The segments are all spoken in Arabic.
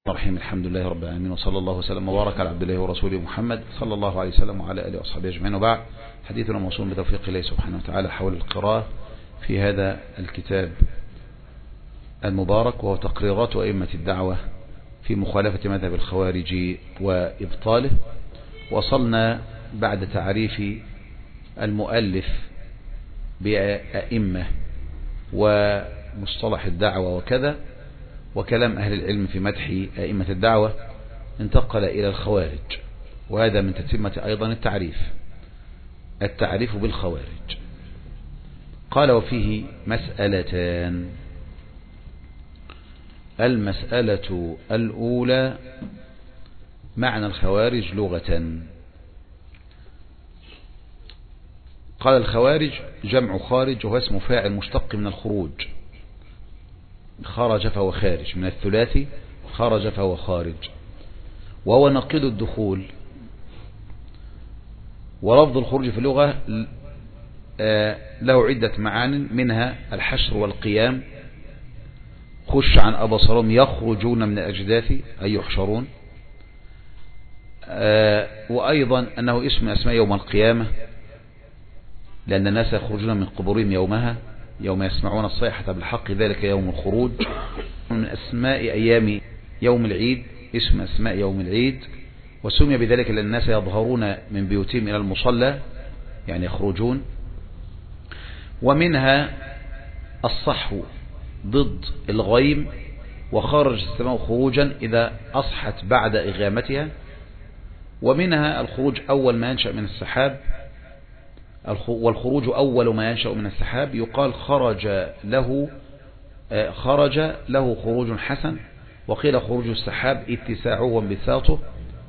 الرحيم. الحمد لله رب العالمين، وصلى الله وسلم وبارك على عبد الله ورسوله محمد صلى الله عليه وسلم وعلى آله وصحبه أجمعين، وبعد. حديثنا موصول بتوفيق الله سبحانه وتعالى حول القراءة في هذا الكتاب المبارك، وهو تقريرات أئمة الدعوة في مخالفة مذهب الخوارج وإبطاله. وصلنا بعد تعريف المؤلف بأئمة ومصطلح الدعوة وكذا، وكلام أهل العلم في مدح أئمة الدعوة، انتقل إلى الخوارج، وهذا من تتمة أيضا التعريف بالخوارج. قال: وفيه مسألتان. المسألة الأولى معنى الخوارج لغة. قال: الخوارج جمع خارج، وهو اسم فاعل مشتق من الخروج، خرج فهو خارج، من الثلاثي خرج فهو خارج، وهو نقيض الدخول. ولفظ الخروج في اللغة له عدة معان، منها الحشر والقيام، خش عن أبصارهم يخرجون من الأجداث أي يحشرون، وأيضا أنه اسم من أسماء يوم القيامة، لأن الناس يخرجون من قبورهم يوم يسمعون الصيحة بالحق، ذلك يوم الخروج. من أسماء أيام يوم العيد، اسم أسماء يوم العيد، وسمي بذلك لأن الناس يظهرون من بيوتهم إلى المصلى، يعني يخرجون. ومنها الصحو ضد الغيم، وخرج السماء خروجا إذا أصحت بعد إغامتها. ومنها الخروج أول ما ينشأ من السحاب، والخروج أول ما ينشأ من السحاب يقال خرج له خروج حسن، وقيل خروج السحاب اتساعه وانبساطه.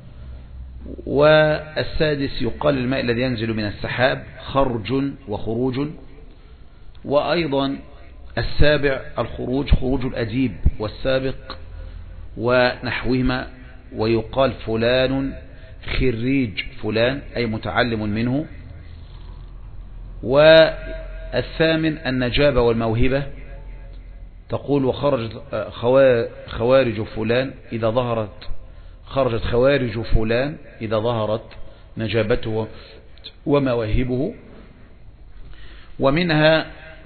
والسادس يقال الماء الذي ينزل من السحاب خرج وخروج. وأيضا السابع الخروج، خروج الأديب والسابق ونحوهما، ويقال فلان خريج فلان أي متعلم منه. والثامن النجابة والموهبة، تقول وخرجت خوارج فلان إذا ظهرت، خرجت خوارج فلان إذا ظهرت نجابته ومواهبه. ومنها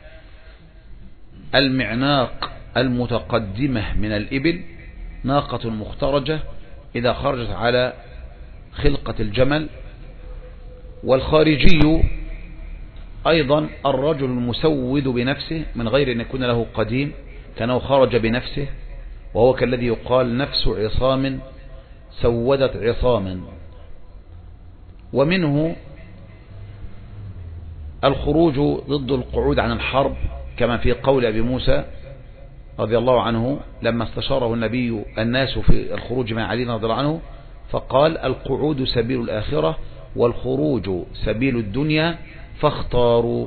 المعناق المتقدمة من الإبل، ناقة مخترجة إذا خرجت على خلقة الجمل. والخارجي أيضا الرجل المسود بنفسه من غير أن يكون له قديم، كانه خرج بنفسه، وهو كالذي يقال نفس عصام سودت عصاما. ومنه الخروج ضد القعود عن الحرب، كما في قول أبي موسى رضي الله عنه لما استشاره الناس في الخروج مع علي رضي الله عنه، فقال: القعود سبيل الآخرة والخروج سبيل الدنيا فاختاروا.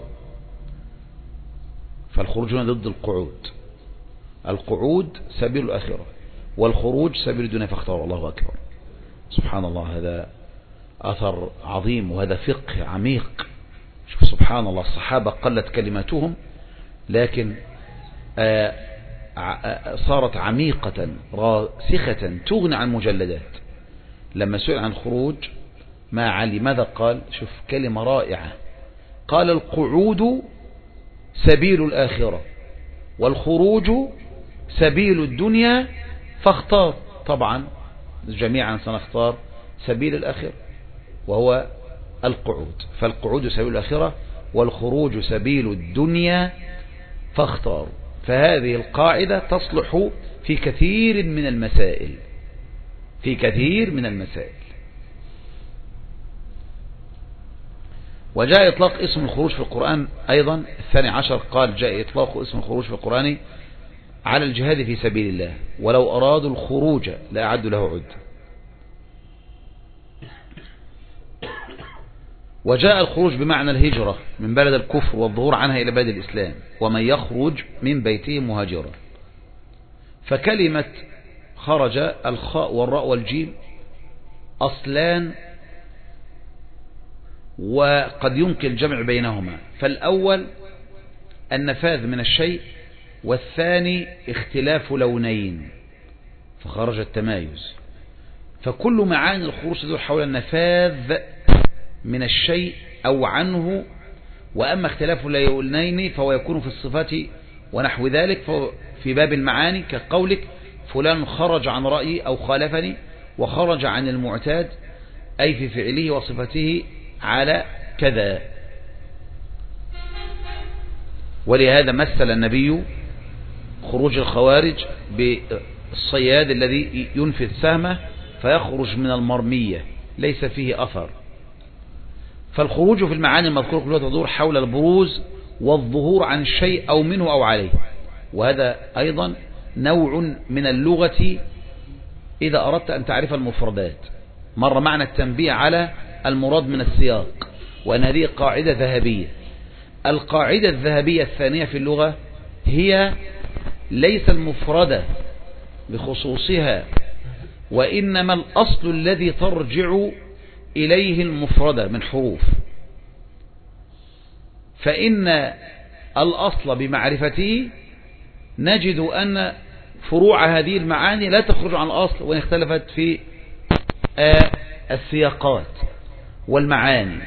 فالخروج ضد القعود، القعود سبيل الآخرة والخروج سبيل الدنيا فاختاروا. الله أكبر، سبحان الله، هذا أثر عظيم، وهذا فقه عميق. شوف سبحان الله، الصحابة قلت كلماتهم لكن صارت عميقة راسخة تغني عن مجلدات. لما سئل عن خروج مع علي ماذا قال؟ شوف كلمة رائعة، قال: القعود سبيل الآخرة والخروج سبيل الدنيا فاختار. طبعا جميعا سنختار سبيل الآخرة وهو القعود، فالقعود سبيل الآخرة والخروج سبيل الدنيا فاختار. فهذه القاعدة تصلح في كثير من المسائل، وجاء إطلاق اسم الخروج في القرآن أيضا. 12 قال: جاء إطلاق اسم الخروج في القرآن على الجهاد في سبيل الله، ولو أرادوا الخروج لأعدوا له عد. وجاء الخروج بمعنى الهجرة من بلد الكفر والظهور عنها إلى بلد الإسلام، ومن يخرج من بيته مهاجرا. فكلمة خرج الخاء والراء والجيم أصلان، وقد يمكن الجمع بينهما، فالأول النفاذ من الشيء، والثاني اختلاف لونين. فخرج التمايز. فكل معاني الخروج تدور حول النفاذ من الشيء أو عنه. وأما اختلاف اللونين فهو يكون في الصفات ونحو ذلك، في باب المعاني كقولك فلان خرج عن رأيي أو خالفني، وخرج عن المعتاد أي في فعله وصفته على كذا. ولهذا مثل النبي خروج الخوارج بالصياد الذي ينفذ سهمه فيخرج من المرمية ليس فيه أثر. فالخروج في المعاني المذكورة كلها تدور حول البروز والظهور عن الشيء أو منه أو عليه. وهذا أيضا نوع من اللغة إذا أردت أن تعرف المفردات. مر معنى التنبيه على المراد من السياق، وأن هذه قاعدة ذهبية. القاعدة الذهبية الثانية في اللغة هي ليس المفردة بخصوصها، وإنما الأصل الذي ترجع إليه المفردة من حروف. فإن الأصل بمعرفته نجد أن فروع هذه المعاني لا تخرج عن الأصل، وإن اختلفت في السياقات والمعاني.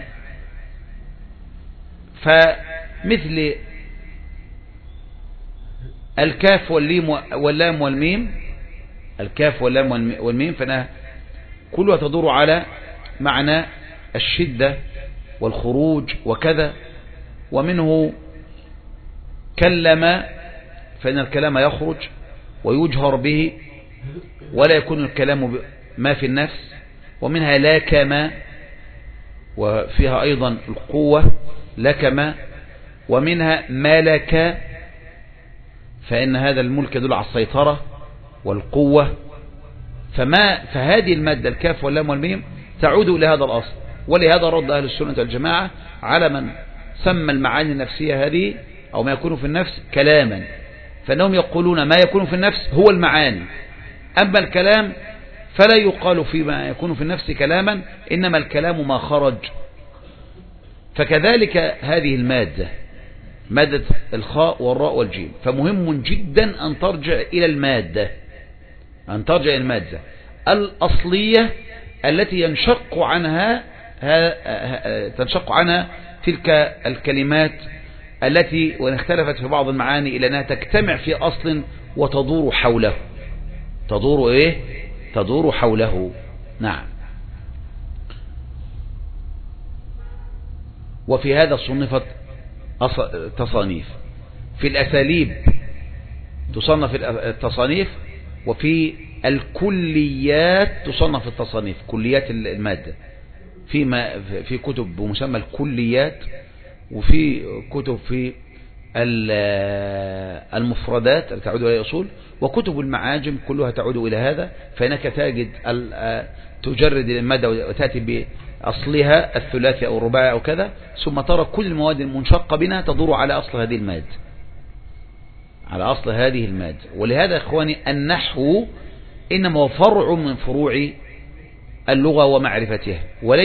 فمثل الكاف واللام والميم، الكاف واللام والميم فإنها كلها تدور على معنى الشدة والخروج وكذا. ومنه كلم فإن الكلام يخرج ويجهر به ولا يكون الكلام ما في النفس. ومنها لاكم وفيها أيضا القوة لكم. ومنها ملك فإن هذا الملك يدل على السيطرة والقوة. فهذه المادة الكاف واللام والميم تعود إلى هذا الأصل. ولهذا رد أهل السنة والجماعة على من سمى المعاني النفسية هذه أو ما يكون في النفس كلاما، فإنهم يقولون ما يكون في النفس هو المعاني، أما الكلام فلا يقال فيما يكون في النفس كلاما، إنما الكلام ما خرج. فكذلك هذه المادة، مادة الخاء والراء والجيم، فمهم جدا أن ترجع إلى المادة، أن ترجع إلى المادة الأصلية التي ينشق عنها تلك الكلمات التي وإن اختلفت في بعض المعاني إلى أنها تجتمع في أصل وتدور حوله. تدور حوله. نعم. وفي هذا صنفت تصانيف. في الأساليب تصنف التصانيف، وفي الكليات تصنف التصانيف، كليات المادة. في كتب بمسمى الكليات، وفي كتب في المفردات التي تعود إلى الأصول، وكتب المعاجم كلها تعود إلى هذا. فإنك تجرد المادة وتأتي بأصلها الثلاثي أو الرباعي أو كذا، ثم ترى كل المواد المنشقة منها تدور على أصل هذه المادة، على أصل هذه المادة. ولهذا إخواني النحو إنما هو فرع من فروع اللغة ومعرفتها،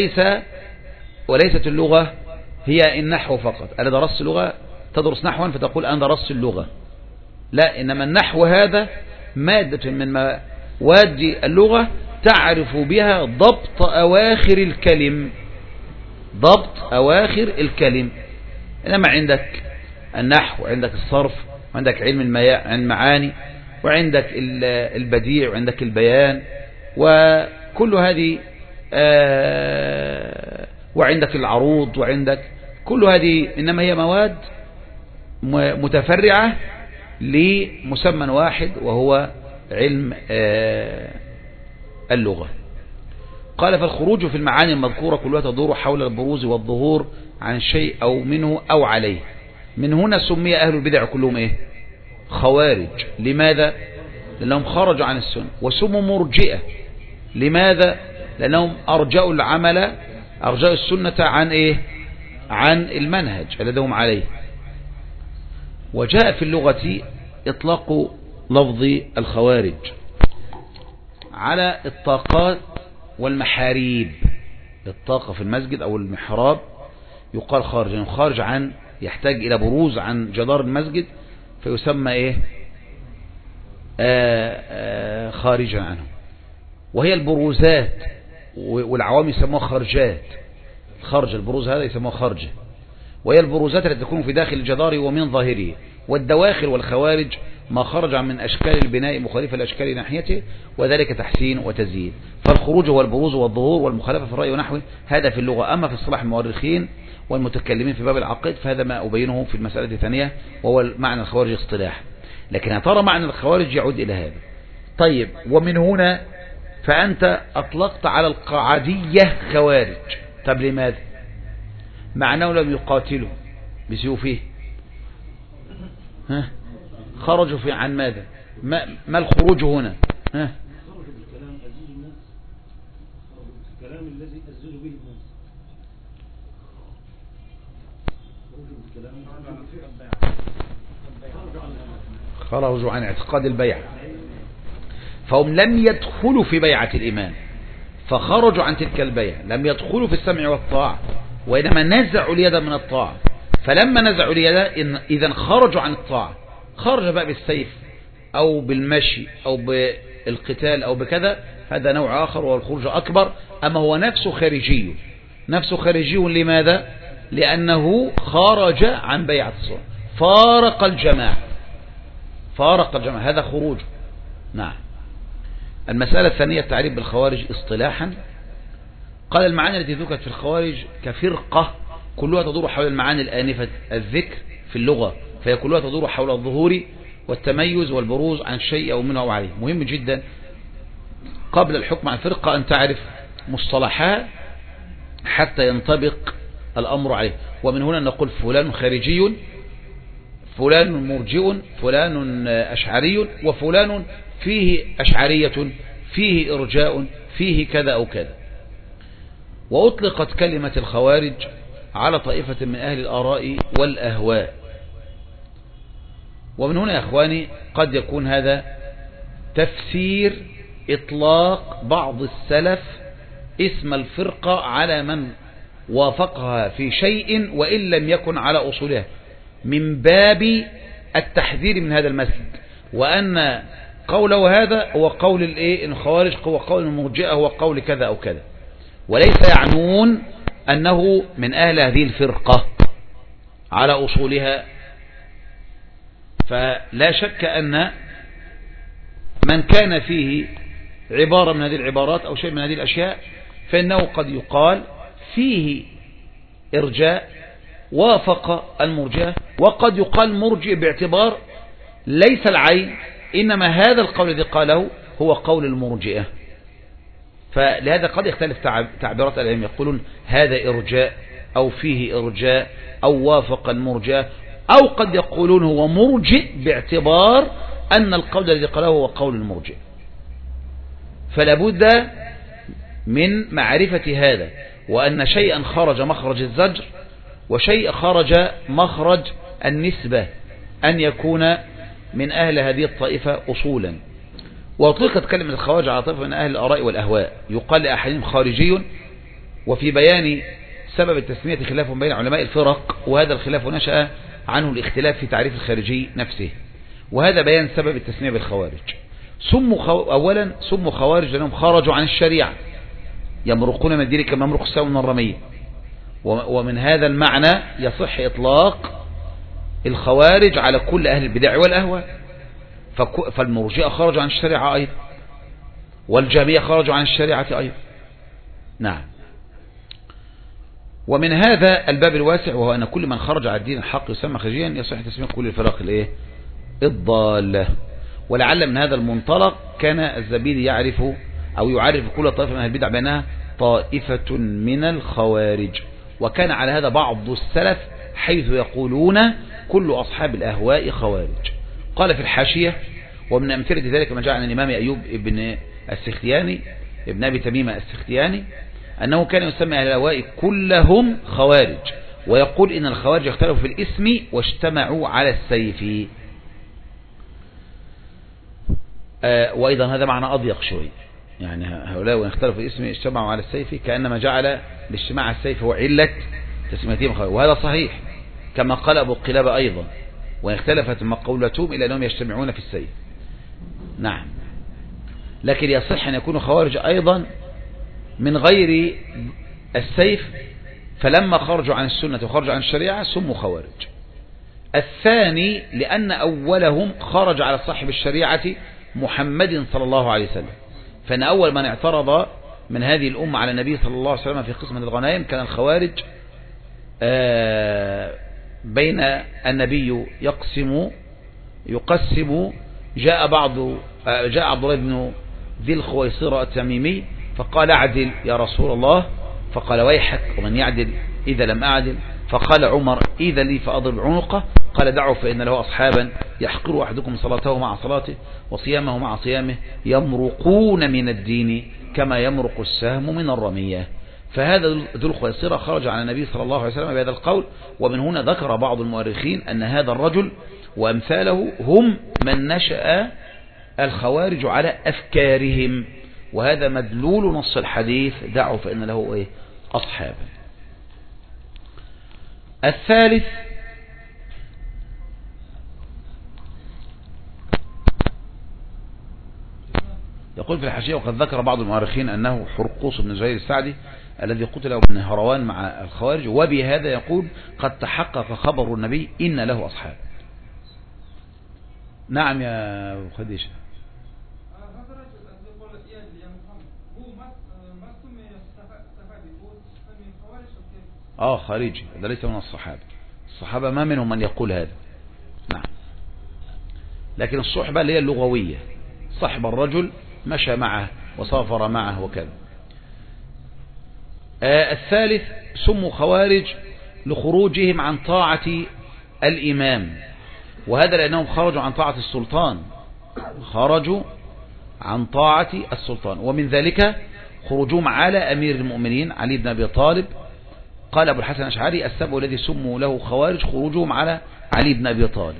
وليست اللغة هي النحو فقط. أنا درست لغة، تدرس نحوا فتقول أنا درست اللغة، لا، إنما النحو هذا مادة من مواد اللغة تعرف بها ضبط أواخر الكلم، ضبط أواخر الكلم. إنما عندك النحو، وعندك الصرف، وعندك علم المعاني، وعندك البديع، وعندك البيان، وكل هذه وعندك العروض، وعندك كل هذه، إنما هي مواد متفرعة لمسمى واحد وهو علم اللغة. قال فالخروج في المعاني المذكورة كلها تدور حول البروز والظهور عن شيء أو منه أو عليه. من هنا سمي أهل البدع كلهم خوارج. لماذا؟ لأنهم خرجوا عن السنة. وسموا مرجئة. لماذا؟ لأنهم أرجأوا العمل، أرجأوا السنة عن المنهج الذي هم عليه. وجاء في اللغة إطلاق لفظ الخوارج على الطاقات والمحاريب. الطاقة في المسجد أو المحراب يقال خارج، يعني خارج عن، يحتاج إلى بروز عن جدار المسجد، فيسمى خارجا عنه، وهي البروزات، والعوام يسموها خرجات. الخرج البروز هذا يسموها خرجة، وهي البروزات التي تكون في داخل الجدار ومن ظاهره. والدواخل والخوارج ما خرج من أشكال البناء مخالفة لأشكال ناحيته، وذلك تحسين وتزيين. فالخروج هو البروز والظهور والمخالفة في الرأي ونحوه، هذا في اللغة. أما في اصطلاح المؤرخين والمتكلمين في باب العقيد فهذا ما أبينه في المسألة الثانية، وهو معنى الخوارج اصطلاح. لكن يا ترى معنى الخوارج يعود إلى هذا. طيب، ومن هنا فأنت أطلقت على القعدية خوارج. طب لماذا؟ مع أنه لم يقاتلوا بسيوفه، خرجوا في عن ماذا؟ ما الخروج هنا؟ خرجوا بالكلام أزيز الناس، خرجوا بالكلام الذي أزز به الناس، خرجوا بالكلام خرجوا عن اعتقاد البيع، فهم لم يدخلوا في بيعة الإيمان، فخرجوا عن تلك البيعة. لم يدخلوا في السمع والطاعة، وإنما نزعوا اليد من الطاعة. فلما نزعوا اليد إذن خرجوا عن الطاعة. خرج بقى بالسيف أو بالمشي أو بالقتال أو بكذا، هذا نوع آخر والخروج أكبر. أما هو نفسه خارجي. نفسه خارجي لماذا؟ لأنه خرج عن بيعة الصلاة، فارق الجماعة، فارق الجماعة، هذا خروج. نعم. المسألة الثانية التعريف بالخوارج اصطلاحا. قال المعاني التي ذكرت في الخوارج كفرقة كلها تدور حول المعاني الآنفة الذكر في اللغة، فهي كلها تدور حول الظهور والتميز والبروز عن شيء أو منه أو عليه. مهم جدا قبل الحكم عن فرقة أن تعرف مصطلحها حتى ينطبق الأمر عليه. ومن هنا نقول فلان خارجي، فلان مرجئ، فلان أشعري، وفلان فيه أشعرية، فيه إرجاء، فيه كذا أو كذا. وأطلقت كلمة الخوارج على طائفة من أهل الآراء والأهواء. ومن هنا يا أخواني قد يكون هذا تفسير إطلاق بعض السلف اسم الفرقة على من وافقها في شيء وإن لم يكن على أصولها، من باب التحذير من هذا المسلك، وأن قوله هذا هو قول الخوارج، هو قول المرجئة، هو قول كذا أو كذا، وليس يعنون أنه من أهل هذه الفرقة على أصولها. فلا شك أن من كان فيه عبارة من هذه العبارات أو شيء من هذه الأشياء فإنه قد يقال فيه إرجاء وافق المرجئة، وقد يقال مرجئ باعتبار ليس العين، إنما هذا القول الذي قاله هو قول المرجئة. فلهذا قد يختلف تعبيرات العلم، يقولون هذا إرجاء أو فيه إرجاء أو وافق المرجئة، أو قد يقولون هو مرجئ باعتبار أن القول الذي قاله هو قول المرجئ. فلا بد من معرفة هذا، وأن شيئا خرج مخرج الزجر وشيء خرج مخرج النسبة، أن يكون من أهل هذه الطائفة أصولا. وأطلقت كلمة الخوارج على طائفة من أهل الآراء والأهواء، يقال لأحدهم خارجي. وفي بيان سبب التسمية خلاف بين علماء الفرق، وهذا الخلاف نشأ عنه الاختلاف في تعريف الخارجي نفسه، وهذا بيان سبب التسمية بالخوارج. أولا سموا خوارج لأنهم خرجوا عن الشريعة، يمرقون من الدين كما يمرق السهم من الرمية، ومن هذا المعنى يصح إطلاق الخوارج على كل أهل البدع والأهواء. فالمرجئة خرجوا عن الشريعة أيضا، والجهمية خرجوا عن الشريعة أيضا. نعم. ومن هذا الباب الواسع، وهو أن كل من خرج عن الدين الحق يسمى خارجيا، يصح تسمية كل الفرق الضالة. ولعل من هذا المنطلق كان الزبيدي يعرف أو يعرف كل طائفة من البدع بأنها طائفة من الخوارج. وكان على هذا بعض السلف حيث يقولون كل أصحاب الأهواء خوارج. قال في الحاشية: ومن أمثلة ذلك ما جاء عن الإمام أيوب ابن السختياني ابن أبي تميمة السختياني أنه كان يسمى أهل الأهواء كلهم خوارج، ويقول إن الخوارج اختلفوا في الاسم واجتمعوا على السيف. وأيضا هذا معنى أضيق شوي، يعني هؤلاء وإن اختلفوا في الاسم اجتمعوا على السيف، كأنما جعل الاجتماع على السيف هو علة تسميتهم خوارج، وهذا صحيح كما قال أبو قلابة أيضا: وإن اختلفت مقولتهم إلا أنهم يجتمعون في السيف. نعم، لكن يصح أن يكونوا خوارج أيضا من غير السيف، فلما خرجوا عن السنة وخرجوا عن الشريعة سموا خوارج. الثاني لأن أولهم خرج على صاحب الشريعة محمد صلى الله عليه وسلم، فإن أول من اعترض من هذه الأمة على النبي صلى الله عليه وسلم في قسمة الغنائم كان الخوارج، بين النبي يقسم جاء عبد الله بن ذي الخويصرة التميمي فقال اعدل يا رسول الله، فقال ويحك ومن يعدل إذا لم أعدل، فقال عمر إذا لي فأضرب عنقه، قال دعوا فإن له أصحابا يحقر أحدكم صلاته مع صلاته وصيامه مع صيامه يمرقون من الدين كما يمرق السهم من الرمية. فهذا ذو الخويصرة خرج على النبي صلى الله عليه وسلم بهذا القول. ومن هنا ذكر بعض المؤرخين أن هذا الرجل وأمثاله هم من نشأ الخوارج على أفكارهم، وهذا مدلول نص الحديث دعوا فإن له أصحابا. الثالث يقول في الحاشية وقد ذكر بعض المؤرخين أنه حرقوس بن زهير السعدي الذي قتل من هروان مع الخوارج، وبهذا يقول قد تحقق خبر النبي إن له أصحاب. نعم يا أبو خديجة. خارجي، هذا ليس من الصحابة ما منهم من يقول هذا. نعم، لكن الصحبة اللي هي اللغوية، صحب الرجل مشى معه وسافر معه وكذا. الثالث سموا خوارج لخروجهم عن طاعة الإمام، وهذا لأنهم خرجوا عن طاعة السلطان، ومن ذلك خروجهم على أمير المؤمنين علي بن أبي طالب. قال أبو الحسن الأشعري السبب الذي سموا له خوارج خروجهم على علي بن أبي طالب.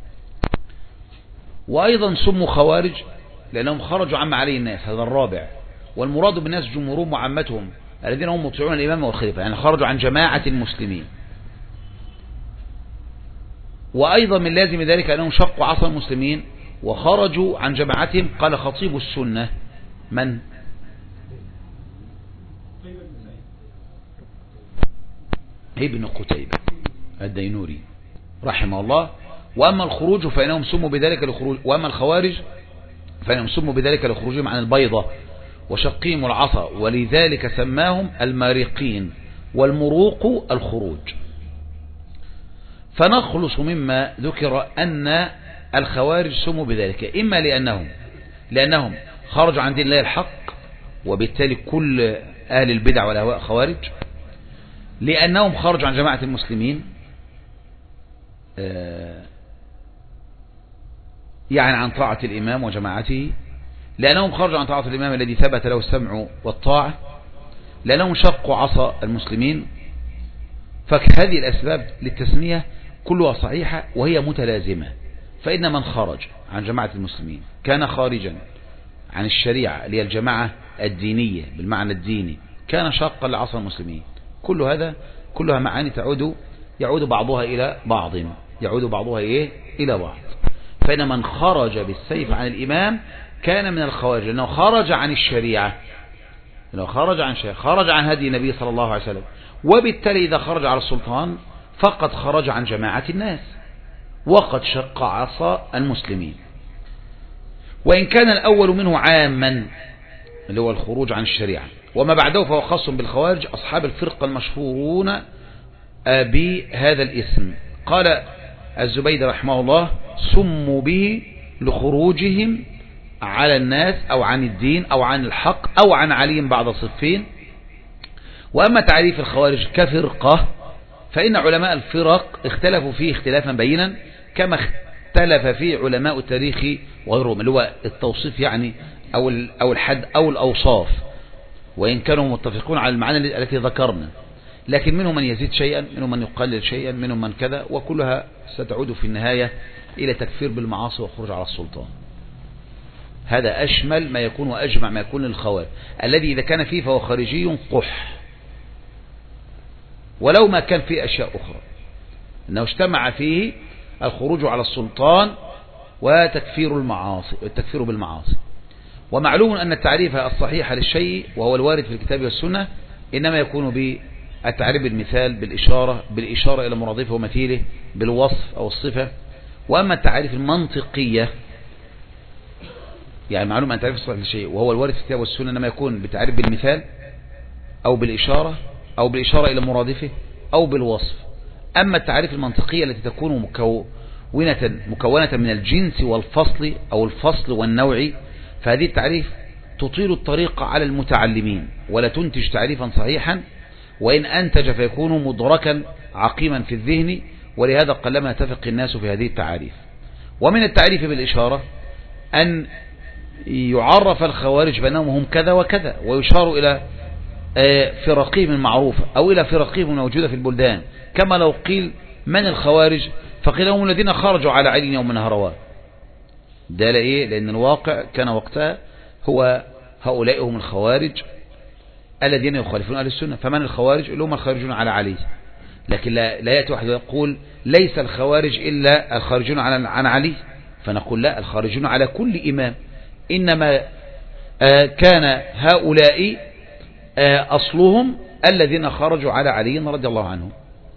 وأيضا سموا خوارج لأنهم خرجوا عما عليه الناس، هذا الرابع. والمراد بالناس جمهورهم وعامتهم الذين هم مطيعون الإمام والخليفة، يعني خرجوا عن جماعة المسلمين. وأيضا من لازم ذلك أنهم شقوا عصا المسلمين وخرجوا عن جماعتهم. قال خطيب السنة من؟ ابن قتيبة الدينوري رحمه الله. وأما الخروج فإنهم سموا بذلك لخروج، وأما الخوارج فإنهم سموا بذلك لخروجهم عن البيضة وشقهم العصا، ولذلك سماهم المارقين، والمروق الخروج. فنخلص مما ذكر أن الخوارج سموا بذلك إما لأنهم خرجوا عن دين الله الحق، وبالتالي كل أهل البدع والأهواء خوارج، لأنهم خرجوا عن جماعة المسلمين، يعني عن طاعة الإمام وجماعته، لأنهم خرجوا عن طاعة الإمام الذي ثبت له السمع والطاعة، لأنهم شقوا عصا المسلمين. فهذه الأسباب للتسمية كلها صحيحة وهي متلازمة. فإن من خرج عن جماعة المسلمين كان خارجا عن الشريعة اللي هي الجماعة الدينية بالمعنى الديني، كان شاقا لعصا المسلمين. كلها معاني يعود بعضها إلى بعض. فإن من خرج بالسيف عن الإمام كان من الخوارج، لأنه خرج عن الشريعة، خرج عن هدي النبي صلى الله عليه وسلم. وبالتالي إذا خرج على السلطان فقد خرج عن جماعة الناس وقد شق عصا المسلمين. وإن كان الأول منه عاما اللي هو الخروج عن الشريعة، وما بعده فهو خاص بالخوارج أصحاب الفرقة المشهورون بهذا الاسم. قال الزبيدي رحمه الله سموا به لخروجهم على الناس أو عن الدين أو عن الحق أو عن علي بعض صفين. وأما تعريف الخوارج كفرقة فإن علماء الفرق اختلفوا فيه اختلافا بينا، كما اختلف فيه علماء التاريخ وغيرهم، اللي هو التوصيف يعني أو الحد أو الأوصاف، وإن كانوا متفقون على المعاني التي ذكرنا، لكن منهم من يزيد شيئا، منهم من يقلل شيئا، منهم من كذا، وكلها ستعود في النهاية إلى تكفير بالمعاصي والخروج على السلطان. هذا أشمل ما يكون وأجمع ما يكون للخوارج، الذي إذا كان فيه فهو خارجي قح، ولو ما كان فيه أشياء أخرى، أنه اجتمع فيه الخروج على السلطان وتكفير بالمعاصي. ومعلوم أن التعريف الصحيح للشيء وهو الوارد في الكتاب والسنة إنما يكون بالتعريف بالمثال بالإشارة إلى مرادفه ومثيله بالوصف أو الصفة. وأما التعريف المنطقية يعني معلوم أن التعريف الصحيح للشيء وهو الوارد في الكتاب والسنة إنما يكون بالتعريف بالمثال أو بالإشارة إلى مرادفه أو بالوصف. أما التعريف المنطقية التي تكون مكونة من الجنس والفصل أو الفصل والنوع فهذه التعريف تطيل الطريق على المتعلمين ولا تنتج تعريفا صحيحا، وإن أنتج فيكون مدركا عقيما في الذهن، ولهذا قلما يتفق الناس في هذه التعاريف. ومن التعريف بالإشارة أن يعرف الخوارج بأنهم هم كذا وكذا، ويشار إلى فرقهم المعروفة أو إلى فرقهم الموجودة في البلدان، كما لو قيل من الخوارج فقيل هم الذين خرجوا على علي يوم نهروان. ده لإيه؟ لأن الواقع كان وقتها هو هؤلاء هم الخوارج الذين يخالفون أهل السنة. فمن الخوارج؟ اللي هم الخارجون على علي. لكن لا يأتي واحد ويقول ليس الخوارج إلا الخارجون عن علي، فنقول لا، الخارجون على كل إمام، إنما كان هؤلاء أصلهم الذين خرجوا على علي رضي الله عنه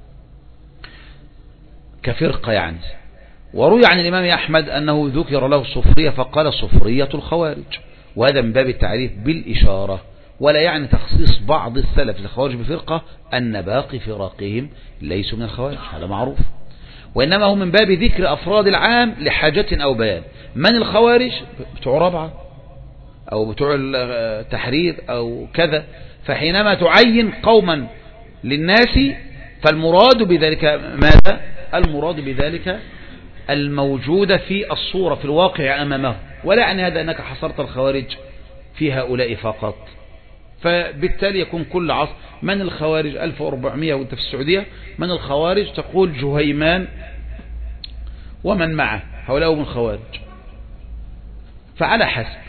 كفرقة يعني. وروي عن الإمام أحمد أنه ذكر له الصفرية فقال صفرية الخوارج، وهذا من باب التعريف بالإشارة، ولا يعني تخصيص بعض السلف للخوارج بفرقة أن باقي فرقهم ليسوا من الخوارج، هذا معروف، وإنما هم من باب ذكر أفراد العام لحاجة أو بيان. من الخوارج؟ بتوع ربعة أو بتوع التحرير أو كذا، فحينما تعين قوما للناس فالمراد بذلك ماذا؟ المراد بذلك الموجودة في الصورة في الواقع أمامه، ولا يعني هذا أنك حصرت الخوارج في هؤلاء فقط. فبالتالي يكون كل عصر من الخوارج 1400 وانت في السعودية من الخوارج تقول جهيمان ومن معه هؤلاء هم الخوارج، فعلى حسب.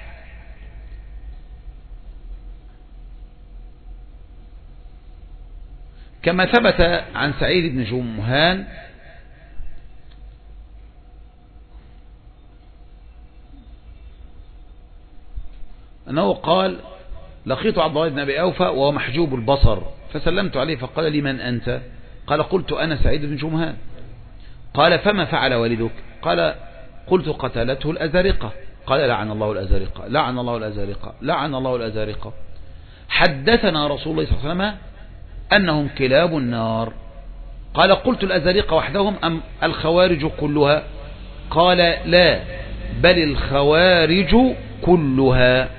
كما ثبت عن سعيد بن جمهان أنه قال لقيت عبد الله بن أبي أوفى وهو محجوب البصر فسلمت عليه فقال لي من أنت؟ قال قلت أنا سعيد بن جمهان. قال فما فعل والدك؟ قال قلت قتلته الأزارقة. قال لعن الله الأزارقة لعن الله الأزارقة لعن الله الأزارقة. حدثنا رسول الله صلى الله عليه وسلم أنهم كلاب النار. قال قلت الأزارقة وحدهم أم الخوارج كلها؟ قال لا بل الخوارج كلها.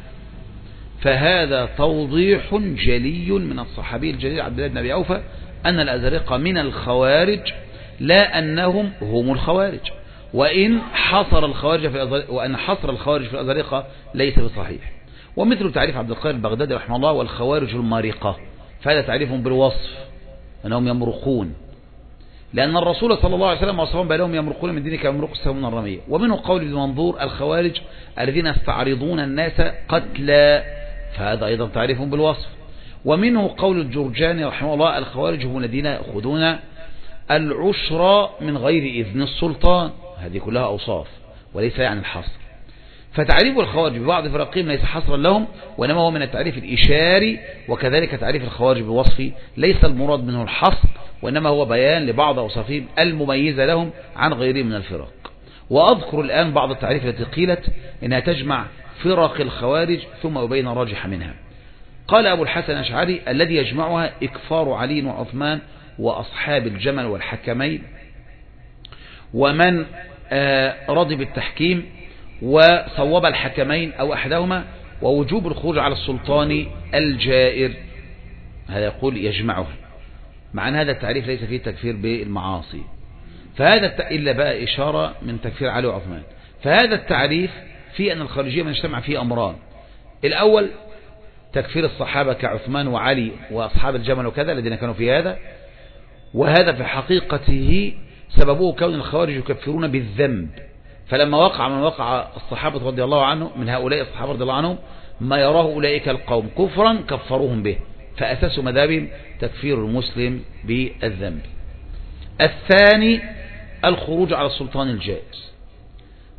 فهذا توضيح جلي من الصحابي الجليل عبد الله بن أبي أوفى أن الأزارقة من الخوارج لا أنهم هم الخوارج، وإن حصر الخوارج في الأزارقة ليس بصحيح. ومثل تعريف عبد القادر البغدادي رحمه الله والخوارج المارقة، فهذا تعريفهم بالوصف أنهم يمرقون، لأن الرسول صلى الله عليه وسلم وصفهم بأنهم يمرقون من دينك يمرق السهم من الرمية. ومنه قول ابن منظور الخوارج الذين يستعرضون الناس قتلا، فهذا أيضا تعريفهم بالوصف. ومنه قول الجرجاني رحمه الله الخوارج هم الذين يأخذون العشر من غير إذن السلطان. هذه كلها أوصاف وليس يعني الحصر. فتعريف الخوارج ببعض فرقهم ليس حصرا لهم، وإنما هو من التعريف الإشاري. وكذلك تعريف الخوارج بالوصف ليس المراد منه الحصر، وإنما هو بيان لبعض أوصافهم المميزة لهم عن غيرهم من الفرق. وأذكر الآن بعض التعريف التي قيلت إنها تجمع فرق الخوارج ثم يبين الراجح منها. قال أبو الحسن الأشعري الذي يجمعها إكفار علي وعثمان وأصحاب الجمل والحكمين ومن رضي بالتحكيم وصوب الحكمين أو أحدهما، ووجوب الخروج على السلطان الجائر. هذا يقول يجمعها، مع أن هذا التعريف ليس فيه تكفير بالمعاصي، فهذا إلا بقى إشارة من تكفير علي وعثمان. فهذا التعريف فيه أن الخارجية من اجتمع فيه أمران: الأول تكفير الصحابة كعثمان وعلي وأصحاب الجمل وكذا الذين كانوا في هذا، وهذا في حقيقته سببه كون الخوارج يكفرون بالذنب. فلما وقع من وقع الصحابة رضي الله عنهم من هؤلاء الصحابة رضي الله عنهم ما يراه أولئك القوم كفرا كفروهم به، فأساس مذهبهم تكفير المسلم بالذنب. الثاني الخروج على السلطان الجائر،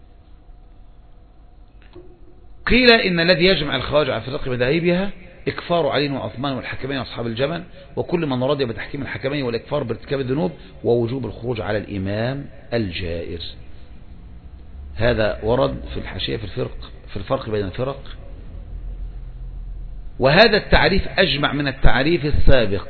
قيل إن الذي يجمع الخوارج على فرق مذاهبها إكفار علي وعثمان والحكمين وأصحاب الجمل وكل من رضي بتحكيم الحكمين والإكفار بارتكاب الذنوب ووجوب الخروج على الإمام الجائر. هذا ورد في الحاشية في الفرق بين الفرق. وهذا التعريف أجمع من التعريف السابق.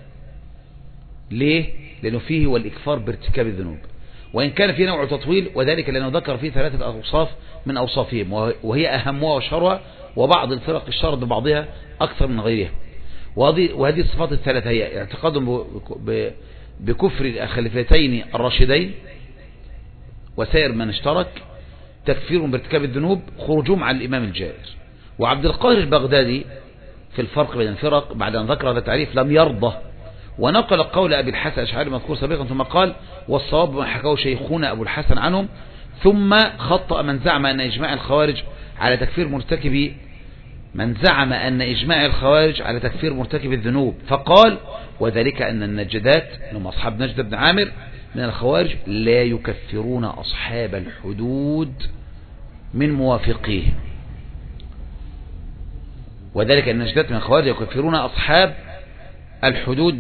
ليه؟ لأنه فيه والإكفار بارتكاب الذنوب، وإن كان فيه نوع تطويل، وذلك لأنه ذكر فيه 3 أوصاف من أوصافهم وهي أهمها وشرها، وبعض الفرق اشترط ببعضها أكثر من غيرها. وهذه الصفات الثلاثة هي اعتقادهم بكفر الخليفتين الراشدين وسائر من اشترك، تكفيرهم بارتكاب الذنوب، خروجهم على الإمام الجائر. وعبد القاهر البغدادي في الفرق بين الفرق بعد أن ذكر هذا التعريف لم يرضى، ونقل قول أبي الحسن الأشعري المذكور سابقا، ثم قال والصواب ما حكاه شيخنا أبو الحسن عنهم، ثم خطأ من زعم أن إجماع الخوارج على تكفير مرتكب الذنوب، فقال وذلك أن النجدات هم أصحاب نجد بن عامر من الخوارج لا يكفرون أصحاب الحدود من موافقيه، وذلك أن النجدات من الخوارج يكفرون أصحاب الحدود.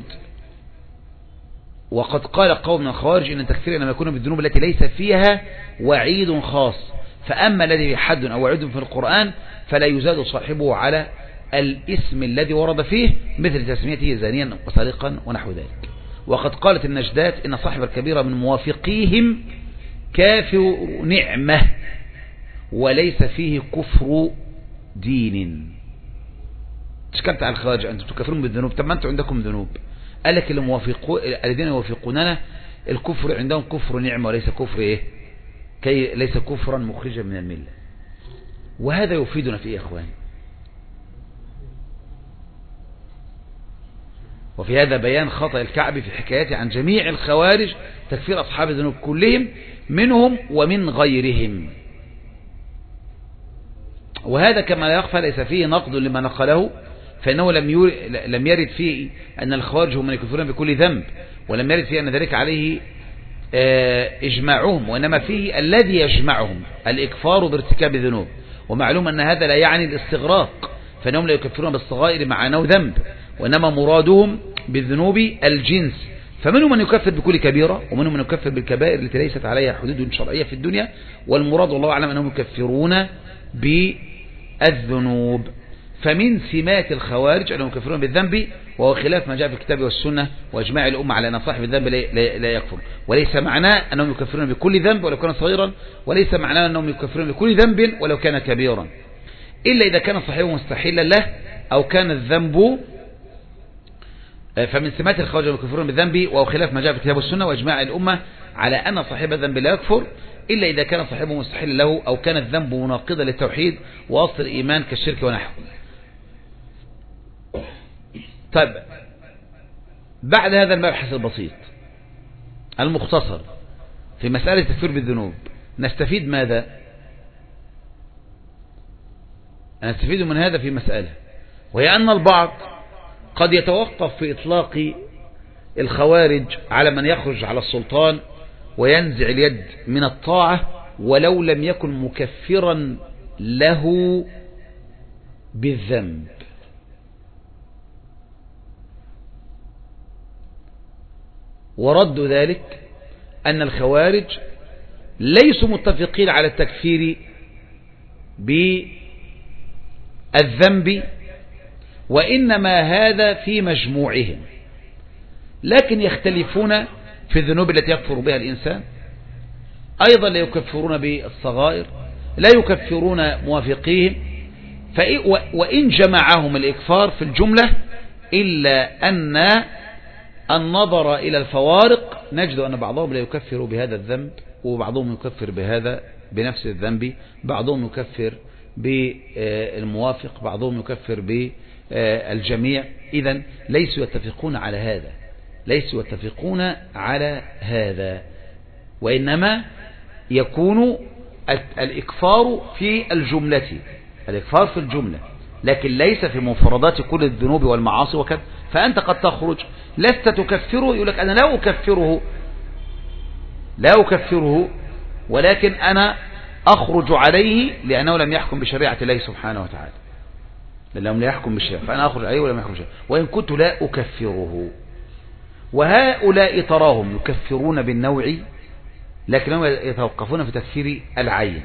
وقد قال قوم من الخوارج إن التكفير إنما يكون بالذنوب التي ليس فيها وعيد خاص، فأما الذي في حد أو وعيد في القرآن فلا يزاد صاحبه على الاسم الذي ورد فيه، مثل تسميته زانيا وسارقا ونحو ذلك. وقد قالت النجدات إن صاحب الكبيرة من موافقيهم كافر نعمة وليس فيه كفر دين. تشكلت على الخارج أنتم تكفرون بالذنوب، طب ما أنتم عندكم ذنوب. قال لك الذين يوافقوننا الكفر عندهم كفر نعمة وليس كفر ليس كفرا مخرجا من الملة. وهذا يفيدنا في يا إخوان. وفي هذا بيان خطأ الكعبي في حكايته عن جميع الخوارج تكفير أصحاب الذنوب كلهم منهم ومن غيرهم. وهذا كما لا يخفى ليس فيه نقد لما نقله، فإنه لم يرد فيه أن الخوارج هم من يكفرون بكل ذنب، ولم يرد فيه أن ذلك عليه إجماعهم، وإنما فيه الذي يجمعهم الإكفار بارتكاب الذنوب. ومعلوم أن هذا لا يعني الاستغراق، فإنهم لا يكفرون بالصغائر مع أنه ذنب، وإنما مرادهم بالذنوب الجنس، فمنهم من يكفر بكل كبيرة ومنهم من يكفر بالكبائر التي ليست عليها حدود شرعية في الدنيا، والمراد والله أعلم أنهم يكفرون بالذنوب. فمن سمات الخوارج أنهم يكفرون بالذنب، وهو خلاف ما جاء في الكتاب والسنة وإجماع الأمة على أن صاحب الذنب لا يكفر. وليس معناه أنهم يكفرون بكل ذنب ولو كان صغيرا، وليس معناه أنهم يكفرون بكل ذنب ولو كان كبيرا، إلا إذا كان صاحبه مستحيلا له أو كان الذنب. فمن سمات الخوارج أنهم يكفرون بالذنب، وهو خلاف ما جاء في الكتاب والسنة وإجماع الأمة على أن صاحب الذنب لا يكفر إلا إذا كان صاحبه مستحيلا له أو كان الذنب مناقضا للتوحيد وأصل الإيمان كالشرك ونحوه. طيب، بعد هذا المبحث البسيط المختصر في مسألة التكفير بالذنوب نستفيد ماذا؟ نستفيد من هذا في مسألة، وهي أن البعض قد يتوقف في إطلاق الخوارج على من يخرج على السلطان وينزع اليد من الطاعة ولو لم يكن مكفرا له بالذنب. ورد ذلك أن الخوارج ليسوا متفقين على التكفير بالذنب، وإنما هذا في مجموعهم، لكن يختلفون في الذنوب التي يكفر بها الإنسان. أيضا لا يكفرون بالصغائر، لا يكفرون موافقيهم، وإن جمعهم الإكفار في الجملة إلا أن النظر إلى الفوارق نجد أن بعضهم لا يكفر بهذا الذنب وبعضهم يكفر بهذا بنفس الذنب، بعضهم يكفر بالموافق، بعضهم يكفر بالجميع. إذن ليسوا يتفقون على هذا، ليسوا يتفقون على هذا، وإنما يكون الإكفار في الجملة، الإكفار في الجملة، لكن ليس في مفردات كل الذنوب والمعاصي وكذا. فأنت قد تخرج لست تكفره، يقول لك أنا لا أكفره ولكن أنا أخرج عليه لأنه لم يحكم بشريعة الله سبحانه وتعالى، لأنه لم يحكم بالشريعة، فأنا أخرج عليه ولم يحكم بالشريعة، وإن كنت لا أكفره. وهؤلاء تراهم يكفرون بالنوع لكنهم يتوقفون في تكفير العين،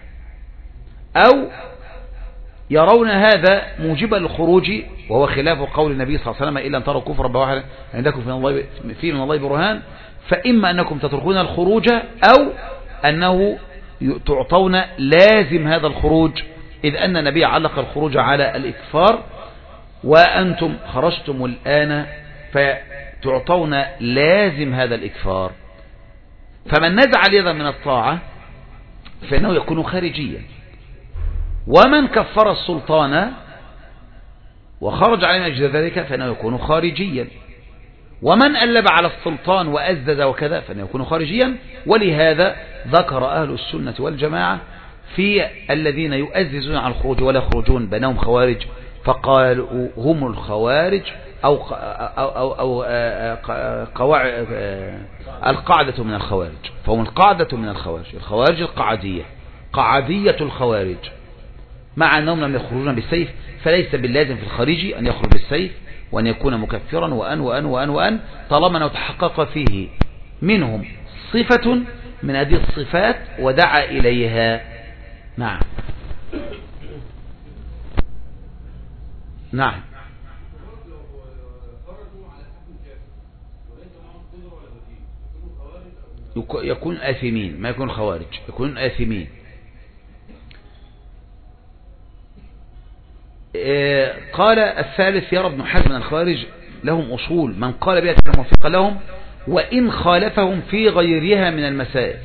أو يرون هذا موجبا للخروج، وهو خلاف قول النبي صلى الله عليه وسلم: إلا أن تروا كفرا بواحد عندكم فيه من الله برهان، فإما أنكم تتركون الخروج أو أنه تعطون لازم هذا الخروج، إذ أن النبي علق الخروج على الإكفار، وأنتم خرجتم الآن فتعطون لازم هذا الإكفار. فمن نزع اليد من الطاعة فإنه يكون خارجيا، ومن كفر السلطان وخرج عليه من أجل ذلك فإنه يكون خارجيا، ومن ألب على السلطان وأزدد وكذا فإنه يكون خارجيا. ولهذا ذكر أهل السنة والجماعة في الذين يؤززون على الخروج ولا يخرجون بينهم خوارج، فقالوا هم الخوارج أو القاعدة من الخوارج، فهم القاعدة من الخوارج، الخوارج القعدية، قعدية الخوارج، مع أنهم لم يخرجون بالسيف، فليس باللازم في الخارجي أن يخرج بالسيف وأن يكون مكفرا وأن طالما أنه تحقق فيه منهم صفة من هذه الصفات ودعا إليها. نعم نعم. يكون آثمين، ما يكون خوارج، يكون آثمين. قال الثالث: يرى ابن حزم من الخوارج لهم أصول من قال بها كان موافقا لهم وإن خالفهم في غيرها من المسائل،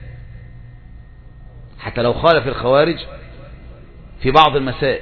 حتى لو خالف الخوارج في بعض المسائل.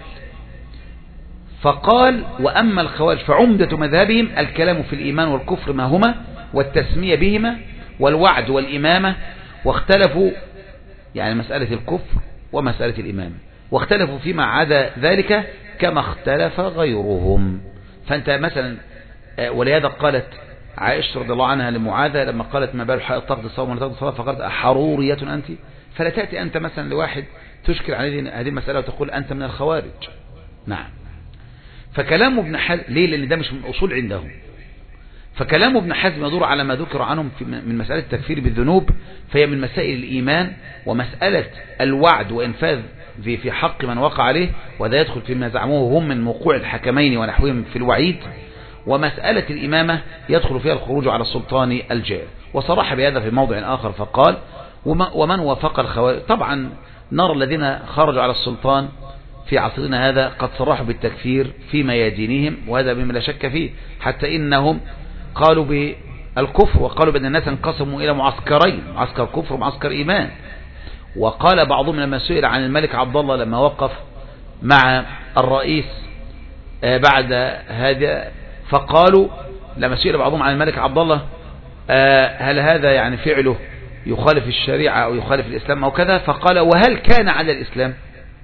فقال: وأما الخوارج فعمدة مذهبهم الكلام في الإيمان والكفر ما هما، والتسمية بهما، والوعد والإمامة، واختلفوا يعني مسألة الكفر ومسألة الإمامة، واختلفوا فيما عدا ذلك كما اختلف غيرهم. فأنت مثلا، ولهذا قالت عائشة رضي الله عنها لمعاذة لما قالت: ما بال الحائض تقضي الصوم ولا تقضي الصلاة؟ فقالت: أحرورية أنت؟ فلا تأتي أنت مثلا لواحد تشكل عليه هذه المسألة وتقول أنت من الخوارج. نعم. فكلام ابن حزم ليه؟ لأن ده مش من أصول عندهم. فكلام ابن حزم يدور على ما ذكر عنهم من مسألة التكفير بالذنوب، فهي من مسائل الإيمان، ومسألة الوعد وإنفاذ في حق من وقع عليه، وذا يدخل فيما زعموه هم من وقوع الحكمين ونحوهم في الوعيد. ومسألة الإمامة يدخل فيها الخروج على السلطان الجائر، وصرح بهذا في موضع آخر فقال: ومن وافق الخوارج. طبعا نرى الذين خرجوا على السلطان في عصرنا هذا قد صرحوا بالتكفير في ميادينهم، وهذا مما لا شك فيه، حتى إنهم قالوا بالكفر، وقالوا بأن الناس انقسموا إلى معسكرين: معسكر كفر ومعسكر إيمان. وقال بعضهم لما سئل عن الملك عبد الله لما وقف مع الرئيس بعد هذا، فقالوا لما سئل بعضهم عن الملك عبد الله هل هذا يعني فعله يخالف الشريعة أو يخالف الإسلام أو كذا؟ فقال: وهل كان على الإسلام؟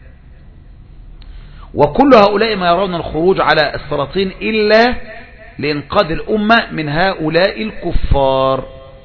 وكل هؤلاء ما يرون الخروج على السلاطين إلا لإنقاذ الأمة من هؤلاء الكفار،